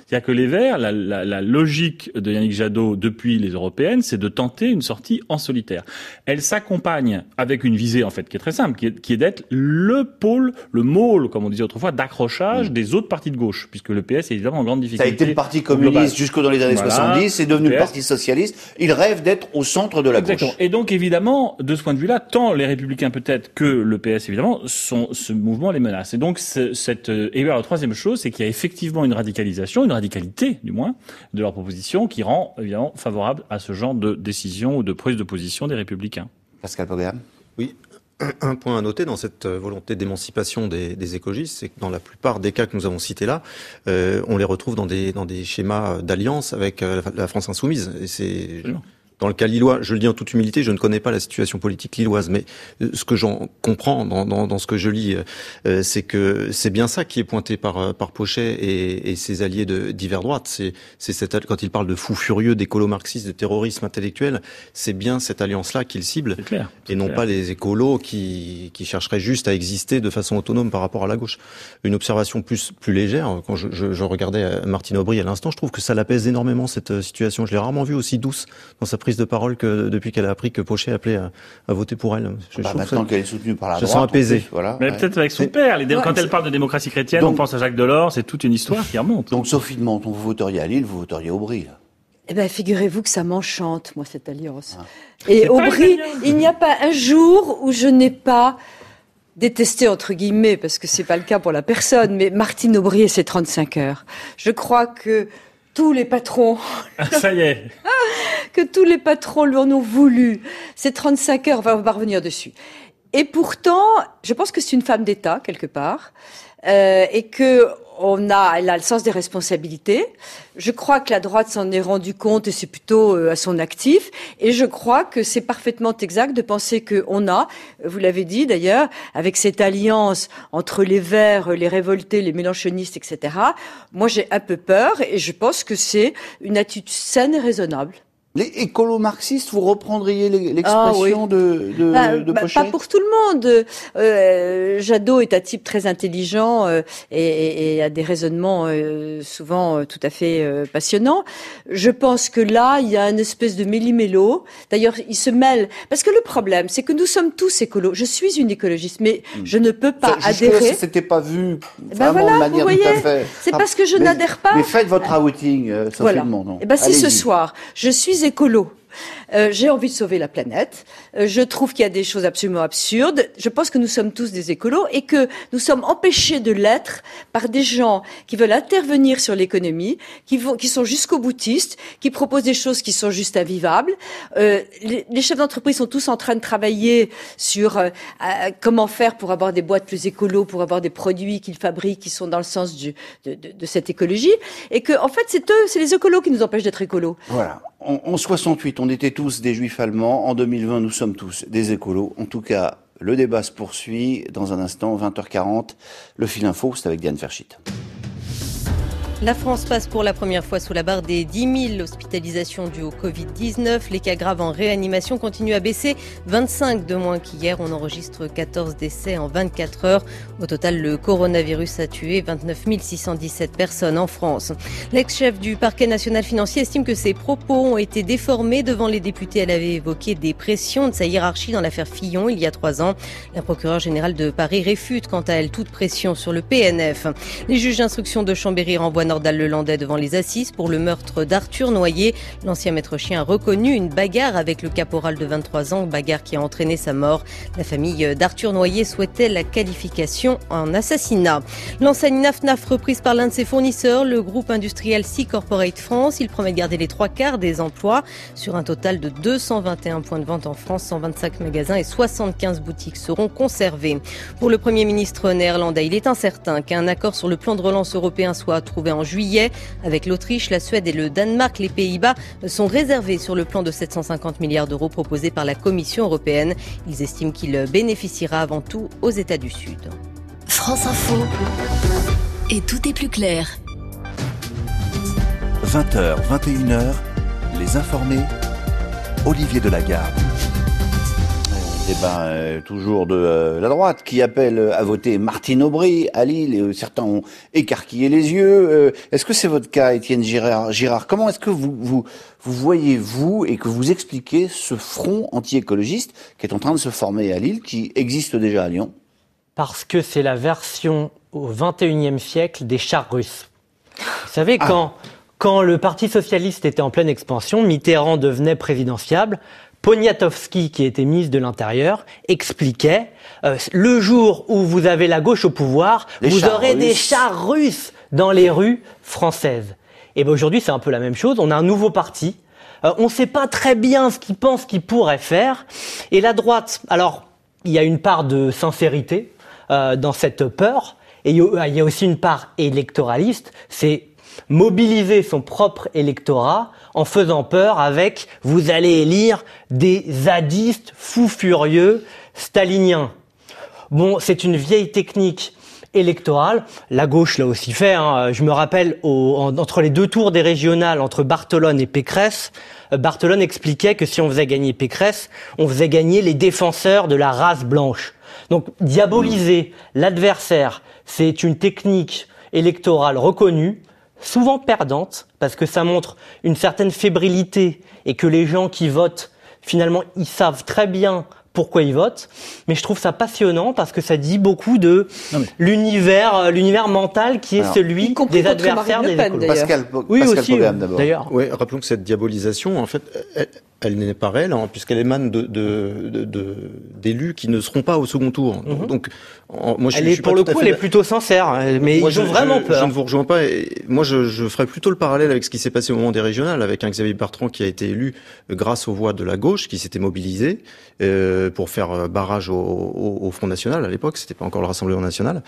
S4: C'est-à-dire que les Verts, la logique de Yannick Jadot depuis les européennes, c'est de tenter une sortie en solitaire. Elle s'accompagne avec une visée en fait qui est très simple, qui est d'être le pôle, le môle, comme on disait autrefois, d'accrochage des autres partis de gauche, puisque le PS est évidemment en grande difficulté.
S2: Ça a été le parti communiste jusque dans les années 70, c'est devenu le parti socialiste. Il rêve d'être au centre de la gauche.
S4: Et donc évidemment, de ce point de vue-là, tant les Républicains peut-être que le PS évidemment, ce mouvement les menace. Et donc et la troisième chose, c'est qu'il y a effectivement une radicalité du moins, de leur proposition qui rend évidemment favorable à ce genre de décision ou de prise de position des Républicains.
S2: Pascal Pogam.
S9: Oui. Un point à noter dans cette volonté d'émancipation des écologistes, c'est que dans la plupart des cas que nous avons cités là, on les retrouve dans des schémas d'alliance avec la France insoumise. Et c'est dans le cas lillois, je le dis en toute humilité, je ne connais pas la situation politique lilloise, mais ce que j'en comprends dans ce que je lis, c'est que c'est bien ça qui est pointé par Pochet et ses alliés d'hiver droite. C'est quand il parle de fous furieux, d'écolo marxistes, de terrorisme intellectuel, c'est bien cette alliance-là qu'il cible, et non pas les écolos qui chercheraient juste à exister de façon autonome par rapport à la gauche. Une observation plus légère, quand je regardais Martine Aubry à l'instant, je trouve que ça l'apaise énormément cette situation. Je l'ai rarement vue aussi douce dans sa prise de parole que depuis qu'elle a appris que Pochet appelait à voter pour elle.
S2: Maintenant qu'elle est soutenue par la droite,
S9: je sens apaisé.
S2: Voilà.
S4: Mais peut-être avec son père. Quand elle parle de démocratie chrétienne, on pense à Jacques Delors, c'est toute une histoire qui remonte.
S2: Donc Sophie de Menton, vous voteriez à Lille, vous voteriez Aubry, là.
S1: Eh ben, figurez-vous que ça m'enchante, moi, cette alliance. Et Aubry, il n'y a pas un jour où je n'ai pas détesté, entre guillemets, parce que c'est pas le cas pour la personne, mais Martine Aubry et ses 35 heures. Je crois que tous les patrons...
S4: Ça y est.
S1: Que tous les patrons lui en ont voulu. Ces 35 heures, on va revenir dessus. Et pourtant, je pense que c'est une femme d'État, quelque part, et que elle a le sens des responsabilités. Je crois que la droite s'en est rendu compte et c'est plutôt à son actif. Et je crois que c'est parfaitement exact de penser qu'on a, vous l'avez dit d'ailleurs, avec cette alliance entre les Verts, les révoltés, les mélenchonistes, etc. Moi, j'ai un peu peur et je pense que c'est une attitude saine et raisonnable.
S2: Les écolo-marxistes, vous reprendriez l'expression de Pochet ?
S1: Pas pour tout le monde. Jadot est un type très intelligent et a des raisonnements souvent tout à fait passionnants. Je pense que là, il y a une espèce de méli-mélo. D'ailleurs, il se mêle. Parce que le problème, c'est que nous sommes tous écolos. Je suis une écologiste, mais je ne peux pas adhérer.
S2: Ça s'était pas vu
S1: de manière
S2: tout à fait.
S1: C'est parce que je n'adhère pas.
S2: Mais faites votre outing, Sophie de Menton.
S1: C'est ce soir. Je suis écolo. J'ai envie de sauver la planète. Je trouve qu'il y a des choses absolument absurdes. Je pense que nous sommes tous des écolos et que nous sommes empêchés de l'être par des gens qui veulent intervenir sur l'économie, qui sont jusqu'au boutistes, qui proposent des choses qui sont juste invivables. Les chefs d'entreprise sont tous en train de travailler sur comment faire pour avoir des boîtes plus écolos, pour avoir des produits qu'ils fabriquent qui sont dans le sens de cette écologie. Et que, en fait, c'est les écolos qui nous empêchent d'être écolos.
S2: Voilà. En 68, on était tous des juifs allemands. En 2020, nous sommes tous des écolos. En tout cas, le débat se poursuit. Dans un instant, 20h40, le fil info, c'est avec Diane Ferschit.
S14: La France passe pour la première fois sous la barre des 10 000 hospitalisations dues au Covid-19. Les cas graves en réanimation continuent à baisser. 25 de moins qu'hier. On enregistre 14 décès en 24 heures. Au total, le coronavirus a tué 29 617 personnes en France. L'ex-chef du parquet national financier estime que ses propos ont été déformés devant les députés. Elle avait évoqué des pressions de sa hiérarchie dans l'affaire Fillon il y a 3 ans. La procureure générale de Paris réfute quant à elle toute pression sur le PNF. Les juges d'instruction de Chambéry renvoient Nordal-Lelandais devant les assises pour le meurtre d'Arthur Noyer. L'ancien maître chien a reconnu une bagarre avec le caporal de 23 ans, bagarre qui a entraîné sa mort. La famille d'Arthur Noyer souhaitait la qualification en assassinat. L'enseigne NAF reprise par l'un de ses fournisseurs, le groupe industriel Sea Corporate France. Il promet de garder les 3/4 des emplois sur un total de 221 points de vente en France. 125 magasins et 75 boutiques seront conservés. Pour le Premier ministre néerlandais, il est incertain qu'un accord sur le plan de relance européen soit trouvé en juillet. Avec l'Autriche, la Suède et le Danemark, les Pays-Bas sont réservés sur le plan de 750 milliards d'euros proposé par la Commission européenne. Ils estiment qu'il bénéficiera avant tout aux États du Sud.
S7: France Info. Et tout est plus clair.
S8: 20h, 21h, les informés, Olivier Delagarde.
S2: Toujours de la droite qui appelle à voter Martine Aubry à Lille. Et certains ont écarquillé les yeux. Est-ce que c'est votre cas, Étienne Girard? Comment est-ce que vous voyez, vous, et que vous expliquez ce front anti-écologiste qui est en train de se former à Lille, qui existe déjà à Lyon?
S3: Parce que c'est la version au XXIe siècle des chars russes. Vous savez, quand le Parti socialiste était en pleine expansion, Mitterrand devenait présidentiable, Poniatowski, qui était ministre de l'Intérieur, expliquait le jour où vous avez la gauche au pouvoir, vous aurez des chars russes dans les rues françaises. Et ben aujourd'hui, c'est un peu la même chose. On a un nouveau parti. On ne sait pas très bien ce qu'il pense qu'il pourrait faire. Et la droite, alors, il y a une part de sincérité dans cette peur. Et il y a aussi une part électoraliste. C'est mobiliser son propre électorat en faisant peur avec « vous allez élire des zadistes fous furieux staliniens ». Bon, c'est une vieille technique électorale. La gauche l'a aussi fait. Je me rappelle, entre les deux tours des régionales, entre Barthelone et Pécresse, Barthelone expliquait que si on faisait gagner Pécresse, on faisait gagner les défenseurs de la race blanche. Donc, diaboliser l'adversaire, c'est une technique électorale reconnue, souvent perdante, parce que ça montre une certaine fébrilité et que les gens qui votent, finalement, ils savent très bien pourquoi ils votent. Mais je trouve ça passionnant parce que ça dit beaucoup de l'univers mental qui est celui des adversaires des écolos.
S2: Pascal Pogam, d'abord.
S3: D'ailleurs.
S9: Oui, rappelons que cette diabolisation, en fait, elle n'est pas réelle, puisqu'elle émane d'élus qui ne seront pas au second tour. Donc, moi,
S3: elle est plutôt sincère, mais ils ont vraiment peur.
S9: Je ne vous rejoins pas. Moi, je ferais plutôt le parallèle avec ce qui s'est passé au moment des régionales, avec un Xavier Bertrand qui a été élu grâce aux voix de la gauche, qui s'était mobilisé pour faire barrage au Front National. À l'époque, c'était pas encore le Rassemblement National.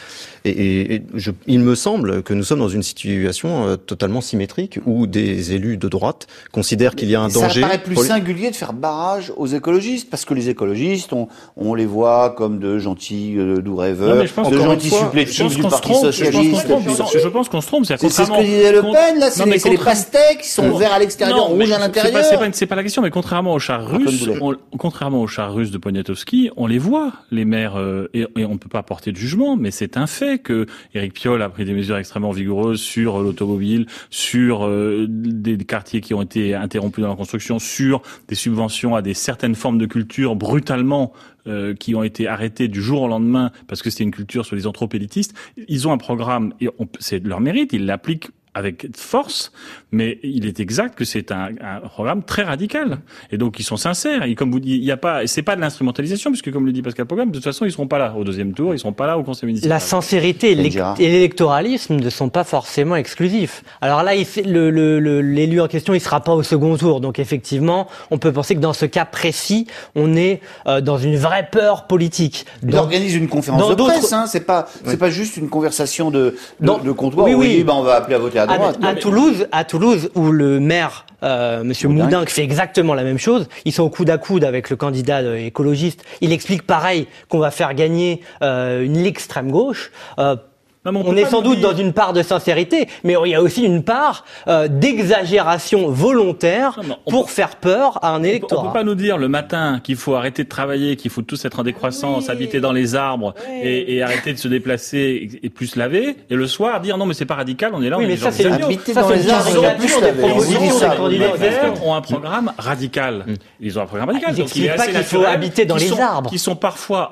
S9: Il me semble que nous sommes dans une situation totalement symétrique où des élus de droite considèrent qu'il y a un danger.
S2: Ça paraît plus singulier de faire barrage aux écologistes, parce que les écologistes, on les voit comme de gentils doux rêveurs, de gentils supplétifs du Parti socialiste.
S4: Je pense qu'on se trompe.
S2: C'est ce que disait Le Pen, là, c'est les pastèques qui sont verts à l'extérieur, rouges à l'intérieur.
S4: C'est pas la question, mais contrairement aux chars russes de Poniatowski, on les voit, les maires, et on ne peut pas porter de jugement, mais c'est un fait que Éric Piolle a pris des mesures extrêmement vigoureuses sur l'automobile, sur des quartiers qui ont été interrompus dans la construction, sur des subventions à certaines formes de culture brutalement qui ont été arrêtées du jour au lendemain parce que c'était une culture soi-disant trop élitiste. Ils ont un programme, et c'est leur mérite, ils l'appliquent avec force, mais il est exact que c'est un programme très radical. Et donc ils sont sincères. Et comme vous dites, c'est pas de l'instrumentalisation, puisque comme le dit Pascal Pogam, de toute façon ils seront pas là au deuxième tour, ils seront pas là au conseil municipal.
S3: La sincérité et l'électoralisme ne sont pas forcément exclusifs. Alors là, l'élu en question, il sera pas au second tour. Donc effectivement, on peut penser que dans ce cas précis, on est dans une vraie peur politique.
S2: Il organise une conférence de presse, c'est pas juste une conversation de comptoir. Oui, on va appeler à voter
S3: à Toulouse, où le maire, Monsieur Moudin, fait exactement la même chose. Ils sont au coude à coude avec le candidat écologiste. Il explique pareil qu'on va faire gagner l'extrême gauche. On est sans doute dans une part de sincérité, mais il y a aussi une part d'exagération volontaire pour faire peur à un électorat.
S4: On peut pas nous dire le matin qu'il faut arrêter de travailler, qu'il faut tous être en décroissance, habiter dans les arbres et arrêter de se déplacer et plus se laver, et le soir dire non mais c'est pas radical, on est là, on est
S3: ça c'est habiter dans les arbres, plus des propositions.
S4: Les Verts ont un programme radical. Ils ont un programme radical.
S3: Ils n'expliquent pas qu'il faut habiter dans les arbres.
S4: Qui sont parfois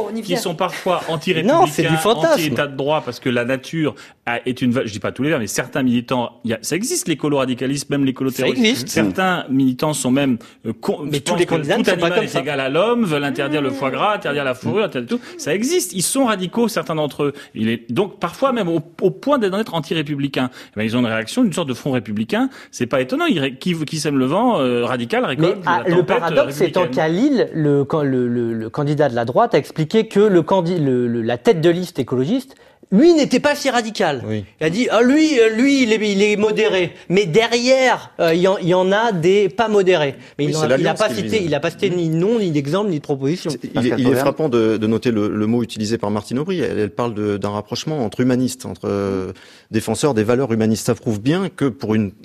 S4: anti-républicains, anti-état de droit. Parce que la nature est je dis pas tous les Verts, mais certains militants, ça existe l'écolo-radicalisme, même l'écolo-terrorisme. Certains militants sont même,
S3: mais tous les candidats ne sont pas comme ça.
S4: Est égal à l'homme, veulent interdire le foie gras, interdire la fourrure, interdire tout. Ça existe. Ils sont radicaux, certains d'entre eux. Donc, parfois même au point d'en être anti-républicains. Ils ont une réaction d'une sorte de front républicain. C'est pas étonnant. Qui sème le vent, radical, récolte la tempête.
S3: Le paradoxe étant qu'à Lille, le candidat de la droite a expliqué que la tête de liste écologiste, lui n'était pas si radical. Oui. Il a dit lui il est modéré, mais derrière il y en a des pas modérés. Mais il a pas cité ni nom, ni d'exemple, ni de proposition.
S9: Il est frappant de noter le mot utilisé par Martine Aubry. Elle parle d'un rapprochement entre humanistes, entre défenseurs des valeurs humanistes. Ça prouve bien que pour une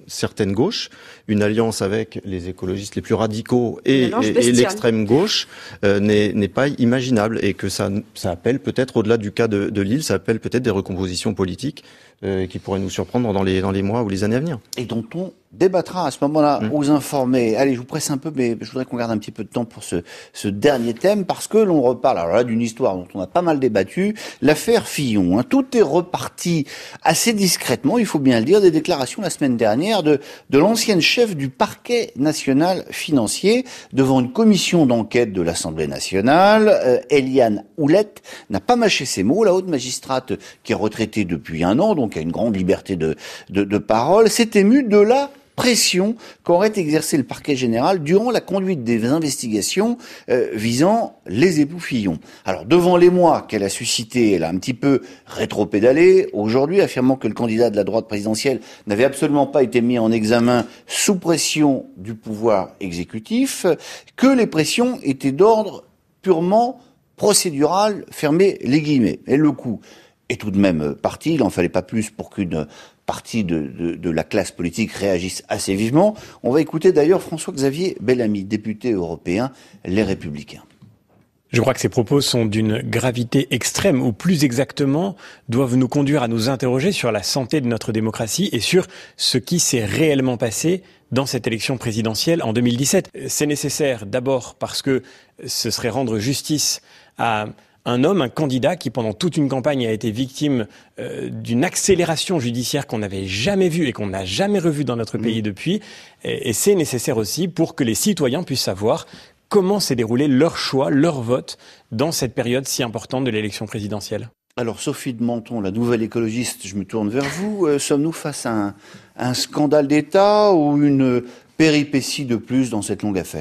S9: certaine gauche, une alliance avec les écologistes les plus radicaux et l'extrême gauche n'est pas imaginable, et que ça appelle peut-être, au-delà du cas de Lille, ça appelle peut-être des recompositions politiques qui pourraient nous surprendre dans les mois ou les années à venir.
S2: Et dont on débattra à ce moment-là aux informés. Allez, je vous presse un peu, mais je voudrais qu'on garde un petit peu de temps pour ce dernier thème, parce que l'on reparle alors là d'une histoire dont on a pas mal débattu, l'affaire Fillon. Tout est reparti assez discrètement, il faut bien le dire, des déclarations la semaine dernière de l'ancienne chef du parquet national financier devant une commission d'enquête de l'Assemblée nationale. Eliane Houlette n'a pas mâché ses mots. La haute magistrate, qui est retraitée depuis 1 an, donc a une grande liberté de parole, s'est émue de la pression qu'aurait exercé le parquet général durant la conduite des investigations visant les époux Fillon. Alors, devant l'émoi qu'elle a suscité, elle a un petit peu rétropédalé aujourd'hui, affirmant que le candidat de la droite présidentielle n'avait absolument pas été mis en examen sous pression du pouvoir exécutif, que les pressions étaient d'ordre purement procédural, fermez les guillemets. Et le coup est tout de même parti, il n'en fallait pas plus pour qu'une partie de la classe politique réagisse assez vivement. On va écouter d'ailleurs François-Xavier Bellamy, député européen, Les Républicains.
S20: Je crois que ces propos sont d'une gravité extrême, ou plus exactement, doivent nous conduire à nous interroger sur la santé de notre démocratie et sur ce qui s'est réellement passé dans cette élection présidentielle en 2017. C'est nécessaire d'abord parce que ce serait rendre justice à un homme, un candidat qui pendant toute une campagne a été victime d'une accélération judiciaire qu'on n'avait jamais vue et qu'on n'a jamais revue dans notre pays depuis. Et c'est nécessaire aussi pour que les citoyens puissent savoir comment s'est déroulé leur choix, leur vote dans cette période si importante de l'élection présidentielle.
S2: Alors Sophie de Menton, la nouvelle écologiste, je me tourne vers vous. Sommes-nous face à un scandale d'État ou une péripétie de plus dans cette longue affaire ?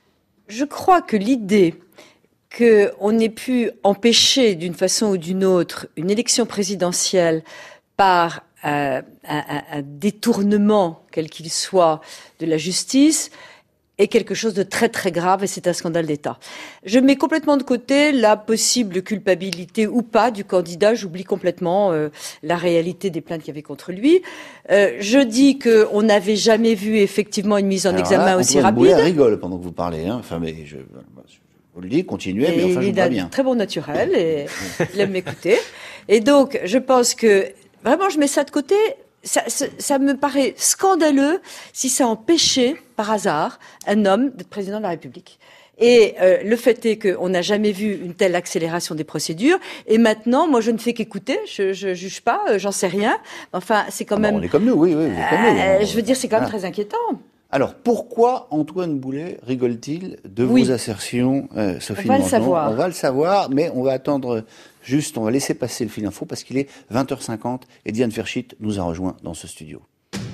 S1: Je crois que l'idée qu'on ait pu empêcher d'une façon ou d'une autre une élection présidentielle par un détournement, quel qu'il soit, de la justice, est quelque chose de très très grave, et c'est un scandale d'État. Je mets complètement de côté la possible culpabilité ou pas du candidat, j'oublie complètement la réalité des plaintes qu'il y avait contre lui. Je dis qu'on n'avait jamais vu effectivement une mise en examen aussi rapide.
S2: Elle rigole pendant que vous parlez, hein. Enfin, mais je vous le dis, continuez, mais enfin, je vous vois bien.
S1: Il a très bon naturel et il aime m'écouter. Et donc, je pense que, vraiment, je mets ça de côté. Ça me paraît scandaleux si ça empêchait, par hasard, un homme d'être président de la République. Et le fait est qu'on n'a jamais vu une telle accélération des procédures. Et maintenant, moi, je ne fais qu'écouter. Je juge pas, j'en sais rien. Enfin, c'est quand même...
S2: On est comme nous, oui.
S1: Je veux dire, c'est quand même très inquiétant.
S2: Alors, pourquoi Antoine Boulet rigole-t-il de vos assertions, Sophie de Menton ? On va le savoir, mais on va attendre juste, on va laisser passer le fil info parce qu'il est 20h50 et Diane Ferschit nous a rejoint dans ce studio.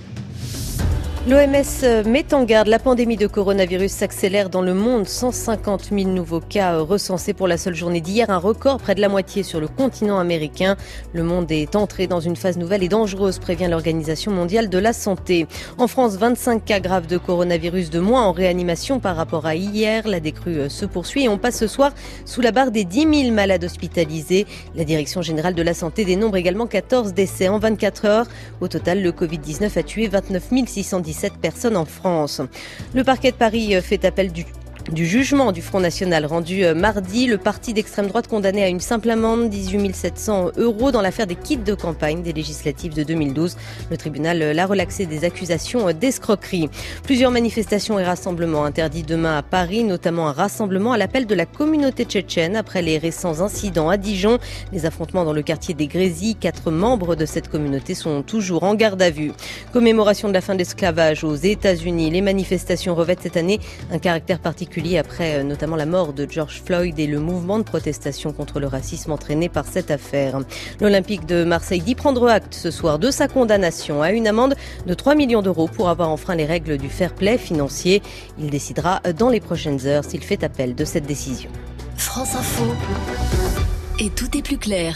S14: L'OMS met en garde, la pandémie de coronavirus s'accélère dans le monde. 150 000 nouveaux cas recensés pour la seule journée d'hier, un record, près de la moitié sur le continent américain. Le monde est entré dans une phase nouvelle et dangereuse, prévient l'Organisation mondiale de la santé. En France, 25 cas graves de coronavirus de moins en réanimation par rapport à hier. La décrue se poursuit et on passe ce soir sous la barre des 10 000 malades hospitalisés. La Direction générale de la santé dénombre également 14 décès en 24 heures. Au total, le Covid-19 a tué 29 617 personnes en France. Le parquet de Paris fait appel du jugement du Front National rendu mardi. Le parti d'extrême droite condamné à une simple amende, 18 700 € dans l'affaire des kits de campagne des législatives de 2012. Le tribunal l'a relaxé des accusations d'escroquerie. Plusieurs manifestations et rassemblements interdits demain à Paris, notamment un rassemblement à l'appel de la communauté tchétchène après les récents incidents à Dijon. Les affrontements dans le quartier des Grésy, 4 membres de cette communauté sont toujours en garde à vue. Commémoration de la fin de l'esclavage aux États-Unis. Les manifestations revêtent cette année un caractère particulier après notamment la mort de George Floyd et le mouvement de protestation contre le racisme entraîné par cette affaire. L'Olympique de Marseille dit prendre acte ce soir de sa condamnation à une amende de 3 millions € pour avoir enfreint les règles du fair play financier. Il décidera dans les prochaines heures s'il fait appel de cette décision.
S7: France Info. Et tout est plus clair.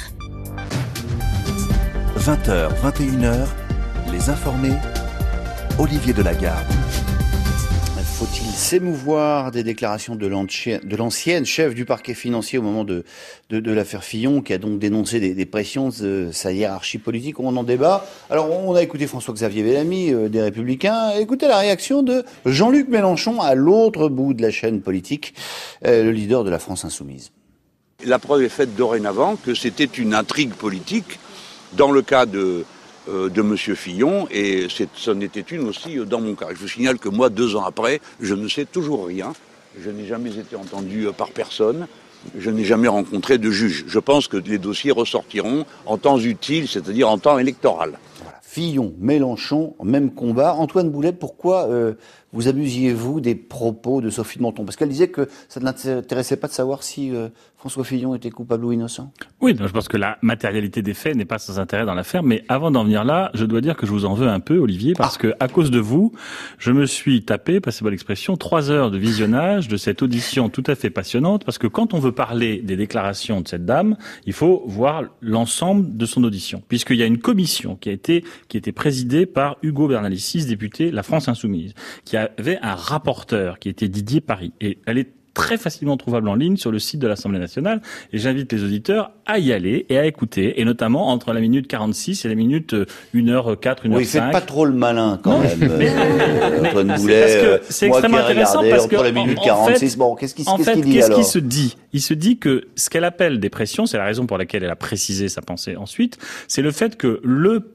S8: 20h, 21h, les informés, Olivier Delagarde.
S2: Faut-il s'émouvoir des déclarations de l'ancienne chef du parquet financier au moment de l'affaire Fillon, qui a donc dénoncé des pressions de sa hiérarchie politique? On en débat. Alors, on a écouté François-Xavier Bellamy des Républicains. Écoutez la réaction de Jean-Luc Mélenchon à l'autre bout de la chaîne politique, le leader de la France Insoumise.
S21: La preuve est faite dorénavant que c'était une intrigue politique dans le cas de M. Fillon, et c'en était une aussi dans mon cas. Je vous signale que moi, 2 ans après, je ne sais toujours rien. Je n'ai jamais été entendu par personne. Je n'ai jamais rencontré de juge. Je pense que les dossiers ressortiront en temps utile, c'est-à-dire en temps électoral.
S2: Voilà. Fillon, Mélenchon, même combat. Antoine Boulet, pourquoi vous abusiez-vous des propos de Sophie de Menton? Parce qu'elle disait que ça ne l'intéressait pas de savoir si François Fillon était coupable ou innocent.
S4: Oui, je pense que la matérialité des faits n'est pas sans intérêt dans l'affaire, mais avant d'en venir là, je dois dire que je vous en veux un peu, Olivier, parce que à cause de vous, je me suis tapé, passez-moi l'expression, 3 heures de visionnage de cette audition tout à fait passionnante, parce que quand on veut parler des déclarations de cette dame, il faut voir l'ensemble de son audition, puisqu'il y a une commission qui était présidée par Hugo Bernalicis, député La France Insoumise, qui avait un rapporteur qui était Didier Paris, et elle est très facilement trouvable en ligne sur le site de l'Assemblée nationale, et j'invite les auditeurs à y aller et à écouter, et notamment entre la minute 46 et la minute 1h04, 1h05.
S2: Oui, faites pas trop le malin quand même, Antoine Boulet.
S4: C'est extrêmement intéressant parce que
S2: entre la minute 46, bon, qu'est-ce qu'il dit alors?
S4: Qu'est-ce qu'il se dit? Il se dit que ce qu'elle appelle des pressions, c'est la raison pour laquelle elle a précisé sa pensée ensuite, c'est le fait que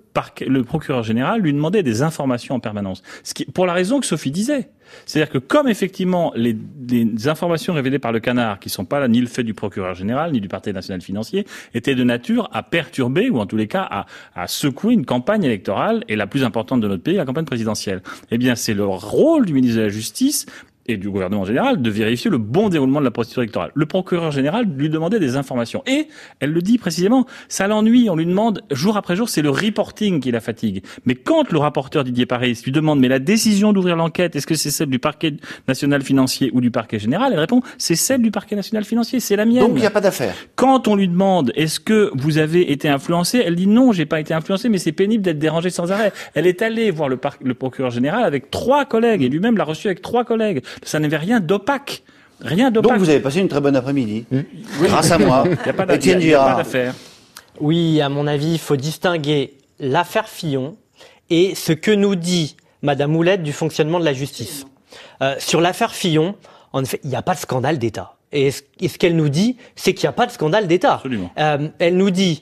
S4: le procureur général lui demandait des informations en permanence. Pour la raison que Sophie disait. C'est-à-dire que comme effectivement les informations révélées par le Canard, qui sont pas là, ni le fait du procureur général, ni du Parquet national financier, étaient de nature à perturber, ou en tous les cas à secouer une campagne électorale, et la plus importante de notre pays, la campagne présidentielle. Eh bien, c'est le rôle du ministre de la Justice et du gouvernement en général, de vérifier le bon déroulement de la procédure électorale. Le procureur général lui demandait des informations. Et, elle le dit précisément, ça l'ennuie, on lui demande, jour après jour, c'est le reporting qui la fatigue. Mais quand le rapporteur Didier Paris lui demande, mais la décision d'ouvrir l'enquête, est-ce que c'est celle du parquet national financier ou du parquet général? Elle répond, c'est celle du parquet national financier, c'est la mienne.
S2: Donc il n'y a pas d'affaire.
S4: Quand on lui demande, est-ce que vous avez été influencé? Elle dit non, j'ai pas été influencé, mais c'est pénible d'être dérangé sans arrêt. Elle est allée voir le procureur général avec 3 collègues, et lui-même l'a reçu avec 3 collègues. Ça n'avait rien d'opaque. Rien d'opaque.
S2: Donc vous avez passé une très bonne après-midi. Oui. Grâce à moi.
S4: Étienne Girard.
S3: Oui, à mon avis, il faut distinguer l'affaire Fillon et ce que nous dit Madame Houlette du fonctionnement de la justice. Sur l'affaire Fillon, en effet, il n'y a pas de scandale d'État. Et ce qu'elle nous dit, c'est qu'il n'y a pas de scandale d'État.
S4: Absolument.
S3: Elle nous dit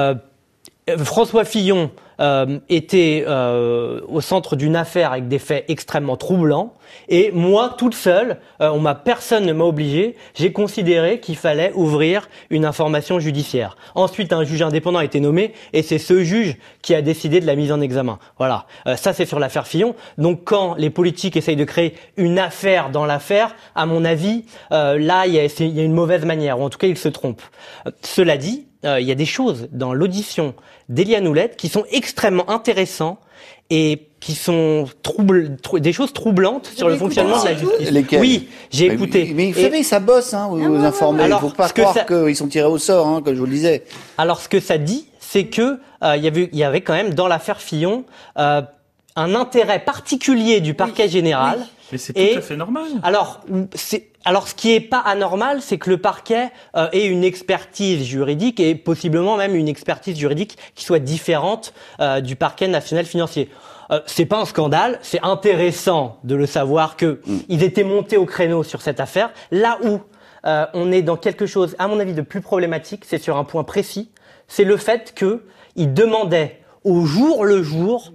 S3: François Fillon était au centre d'une affaire avec des faits extrêmement troublants, et moi, toute seule, personne ne m'a obligé, j'ai considéré qu'il fallait ouvrir une information judiciaire. Ensuite, un juge indépendant a été nommé, et c'est ce juge qui a décidé de la mise en examen. Voilà, ça c'est sur l'affaire Fillon. Donc quand les politiques essayent de créer une affaire dans l'affaire, à mon avis, là il y a une mauvaise manière, ou en tout cas ils se trompent. Cela dit, il y a des choses dans l'audition d'Éliane Houlette qui sont extrêmement intéressantes et qui sont des choses troublantes sur le fonctionnement de la justice.
S2: Lesquelles?
S3: Oui, j'ai écouté.
S2: Mais vous savez, ça bosse, hein, vous informez. Il ne faut pas croire qu'ils sont tirés au sort, hein, comme je vous le disais.
S3: Alors, ce que ça dit, c'est que il y avait quand même dans l'affaire Fillon un intérêt particulier du parquet général.
S4: Oui. Mais c'est tout à fait normal.
S3: Alors, ce qui est pas anormal, c'est que le parquet ait une expertise juridique et possiblement même une expertise juridique qui soit différente du parquet national financier. C'est pas un scandale, c'est intéressant de le savoir que ils étaient montés au créneau sur cette affaire. Là où on est dans quelque chose, à mon avis, de plus problématique, c'est sur un point précis, c'est le fait que ils demandaient au jour le jour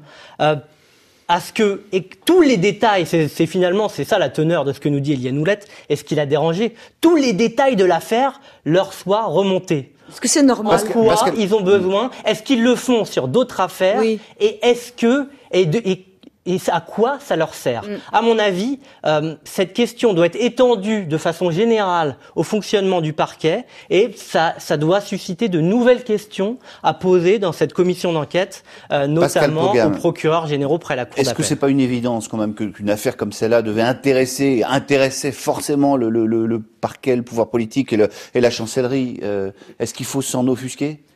S3: à ce que, et tous les détails, c'est ça la teneur de ce que nous dit Éliane Houlette, et ce qui l'a dérangé, tous les détails de l'affaire leur soient remontés.
S1: Est-ce que c'est normal?
S3: Parce que ils ont besoin? Est-ce qu'ils le font sur d'autres affaires? Oui. Et est-ce que, et à quoi ça leur sert? À mon avis, cette question doit être étendue de façon générale au fonctionnement du parquet, et ça doit susciter de nouvelles questions à poser dans cette commission d'enquête, notamment aux procureurs généraux près la cour d'appel.
S2: Est-ce que c'est pas une évidence quand même qu'une affaire comme celle-là devait intéresser forcément le parquet, le pouvoir politique et la chancellerie? Est-ce qu'il faut s'en offusquer?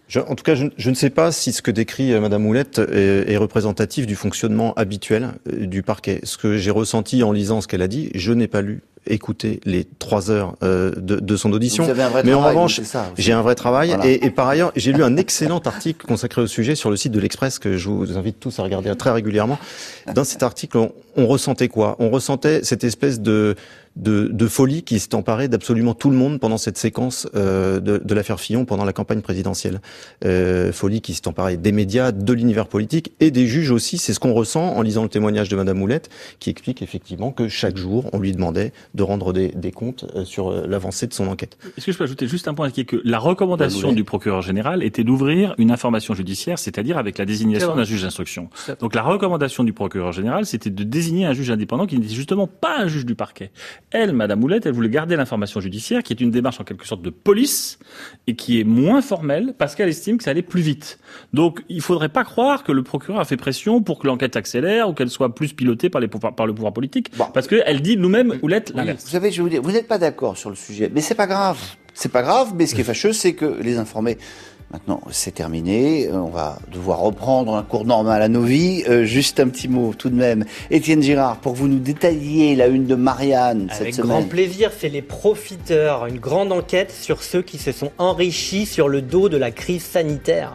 S9: En tout cas, je ne sais pas si ce que décrit Madame Houlette est représentatif du fonctionnement habituel du parquet. Ce que j'ai ressenti en lisant ce qu'elle a dit, je n'ai pas écouté les 3 heures de son audition.
S2: Vous avez un vrai
S9: mais
S2: travail,
S9: en revanche,
S2: ça,
S9: j'ai un vrai travail.
S2: Voilà.
S9: Et par ailleurs, j'ai lu un excellent article consacré au sujet sur le site de l'Express que je vous invite tous à regarder très régulièrement. Dans cet article, on ressentait quoi? On ressentait cette espèce de folie qui s'est emparée d'absolument tout le monde pendant cette séquence de l'affaire Fillon pendant la campagne présidentielle. Folie qui s'est emparée des médias, de l'univers politique et des juges aussi. C'est ce qu'on ressent en lisant le témoignage de Madame Houlette, qui explique effectivement que chaque jour, on lui demandait de rendre des comptes sur l'avancée de son enquête.
S4: Est-ce que je peux ajouter juste un point qui est que la recommandation du procureur général était d'ouvrir une information judiciaire, c'est-à-dire avec la désignation d'un juge d'instruction. Donc la recommandation du procureur général, c'était de désigner un juge indépendant qui n'était justement pas un juge du parquet. Elle, Madame Houlette, elle voulait garder l'information judiciaire, qui est une démarche en quelque sorte de police et qui est moins formelle parce qu'elle estime que ça allait plus vite. Donc il faudrait pas croire que le procureur a fait pression pour que l'enquête s'accélère ou qu'elle soit plus pilotée par le pouvoir politique, parce qu'elle dit nous-mêmes, Houlette, l'inverse.
S2: Vous savez, je vais vous dire, vous n'êtes pas d'accord sur le sujet, mais c'est pas grave. C'est pas grave, mais ce qui est fâcheux, c'est que les informés, maintenant, c'est terminé. On va devoir reprendre un cours normal à nos vies. Juste un petit mot, tout de même. Étienne Girard, pour que vous nous détailliez la une de Marianne cette semaine.
S3: Avec grand plaisir, c'est les profiteurs. Une grande enquête sur ceux qui se sont enrichis sur le dos de la crise sanitaire.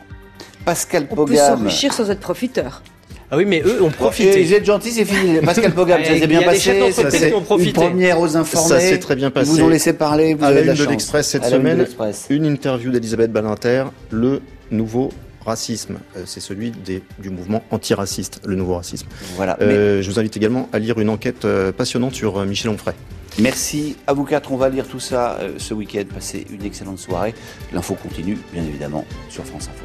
S2: Pascal
S1: On peut s'enrichir sans être profiteur.
S3: Ah oui, mais eux ont profité.
S2: Vous êtes gentil, c'est fini. Pascal Pogam, ça s'est bien passé. Ça, c'est une première aux informés.
S9: Ça s'est très bien passé.
S2: Ils vous ont laissé parler. Vous
S9: à
S2: avez
S9: la
S2: de
S9: une
S2: la
S9: de
S2: chance.
S9: l'Express cette semaine, une interview d'Elisabeth Badinter, le nouveau racisme. C'est celui du mouvement antiraciste, le nouveau racisme.
S2: Voilà.
S9: Je vous invite également à lire une enquête passionnante sur Michel Onfray.
S2: Merci à vous 4. On va lire tout ça ce week-end. Passez une excellente soirée. L'info continue, bien évidemment, sur France Info.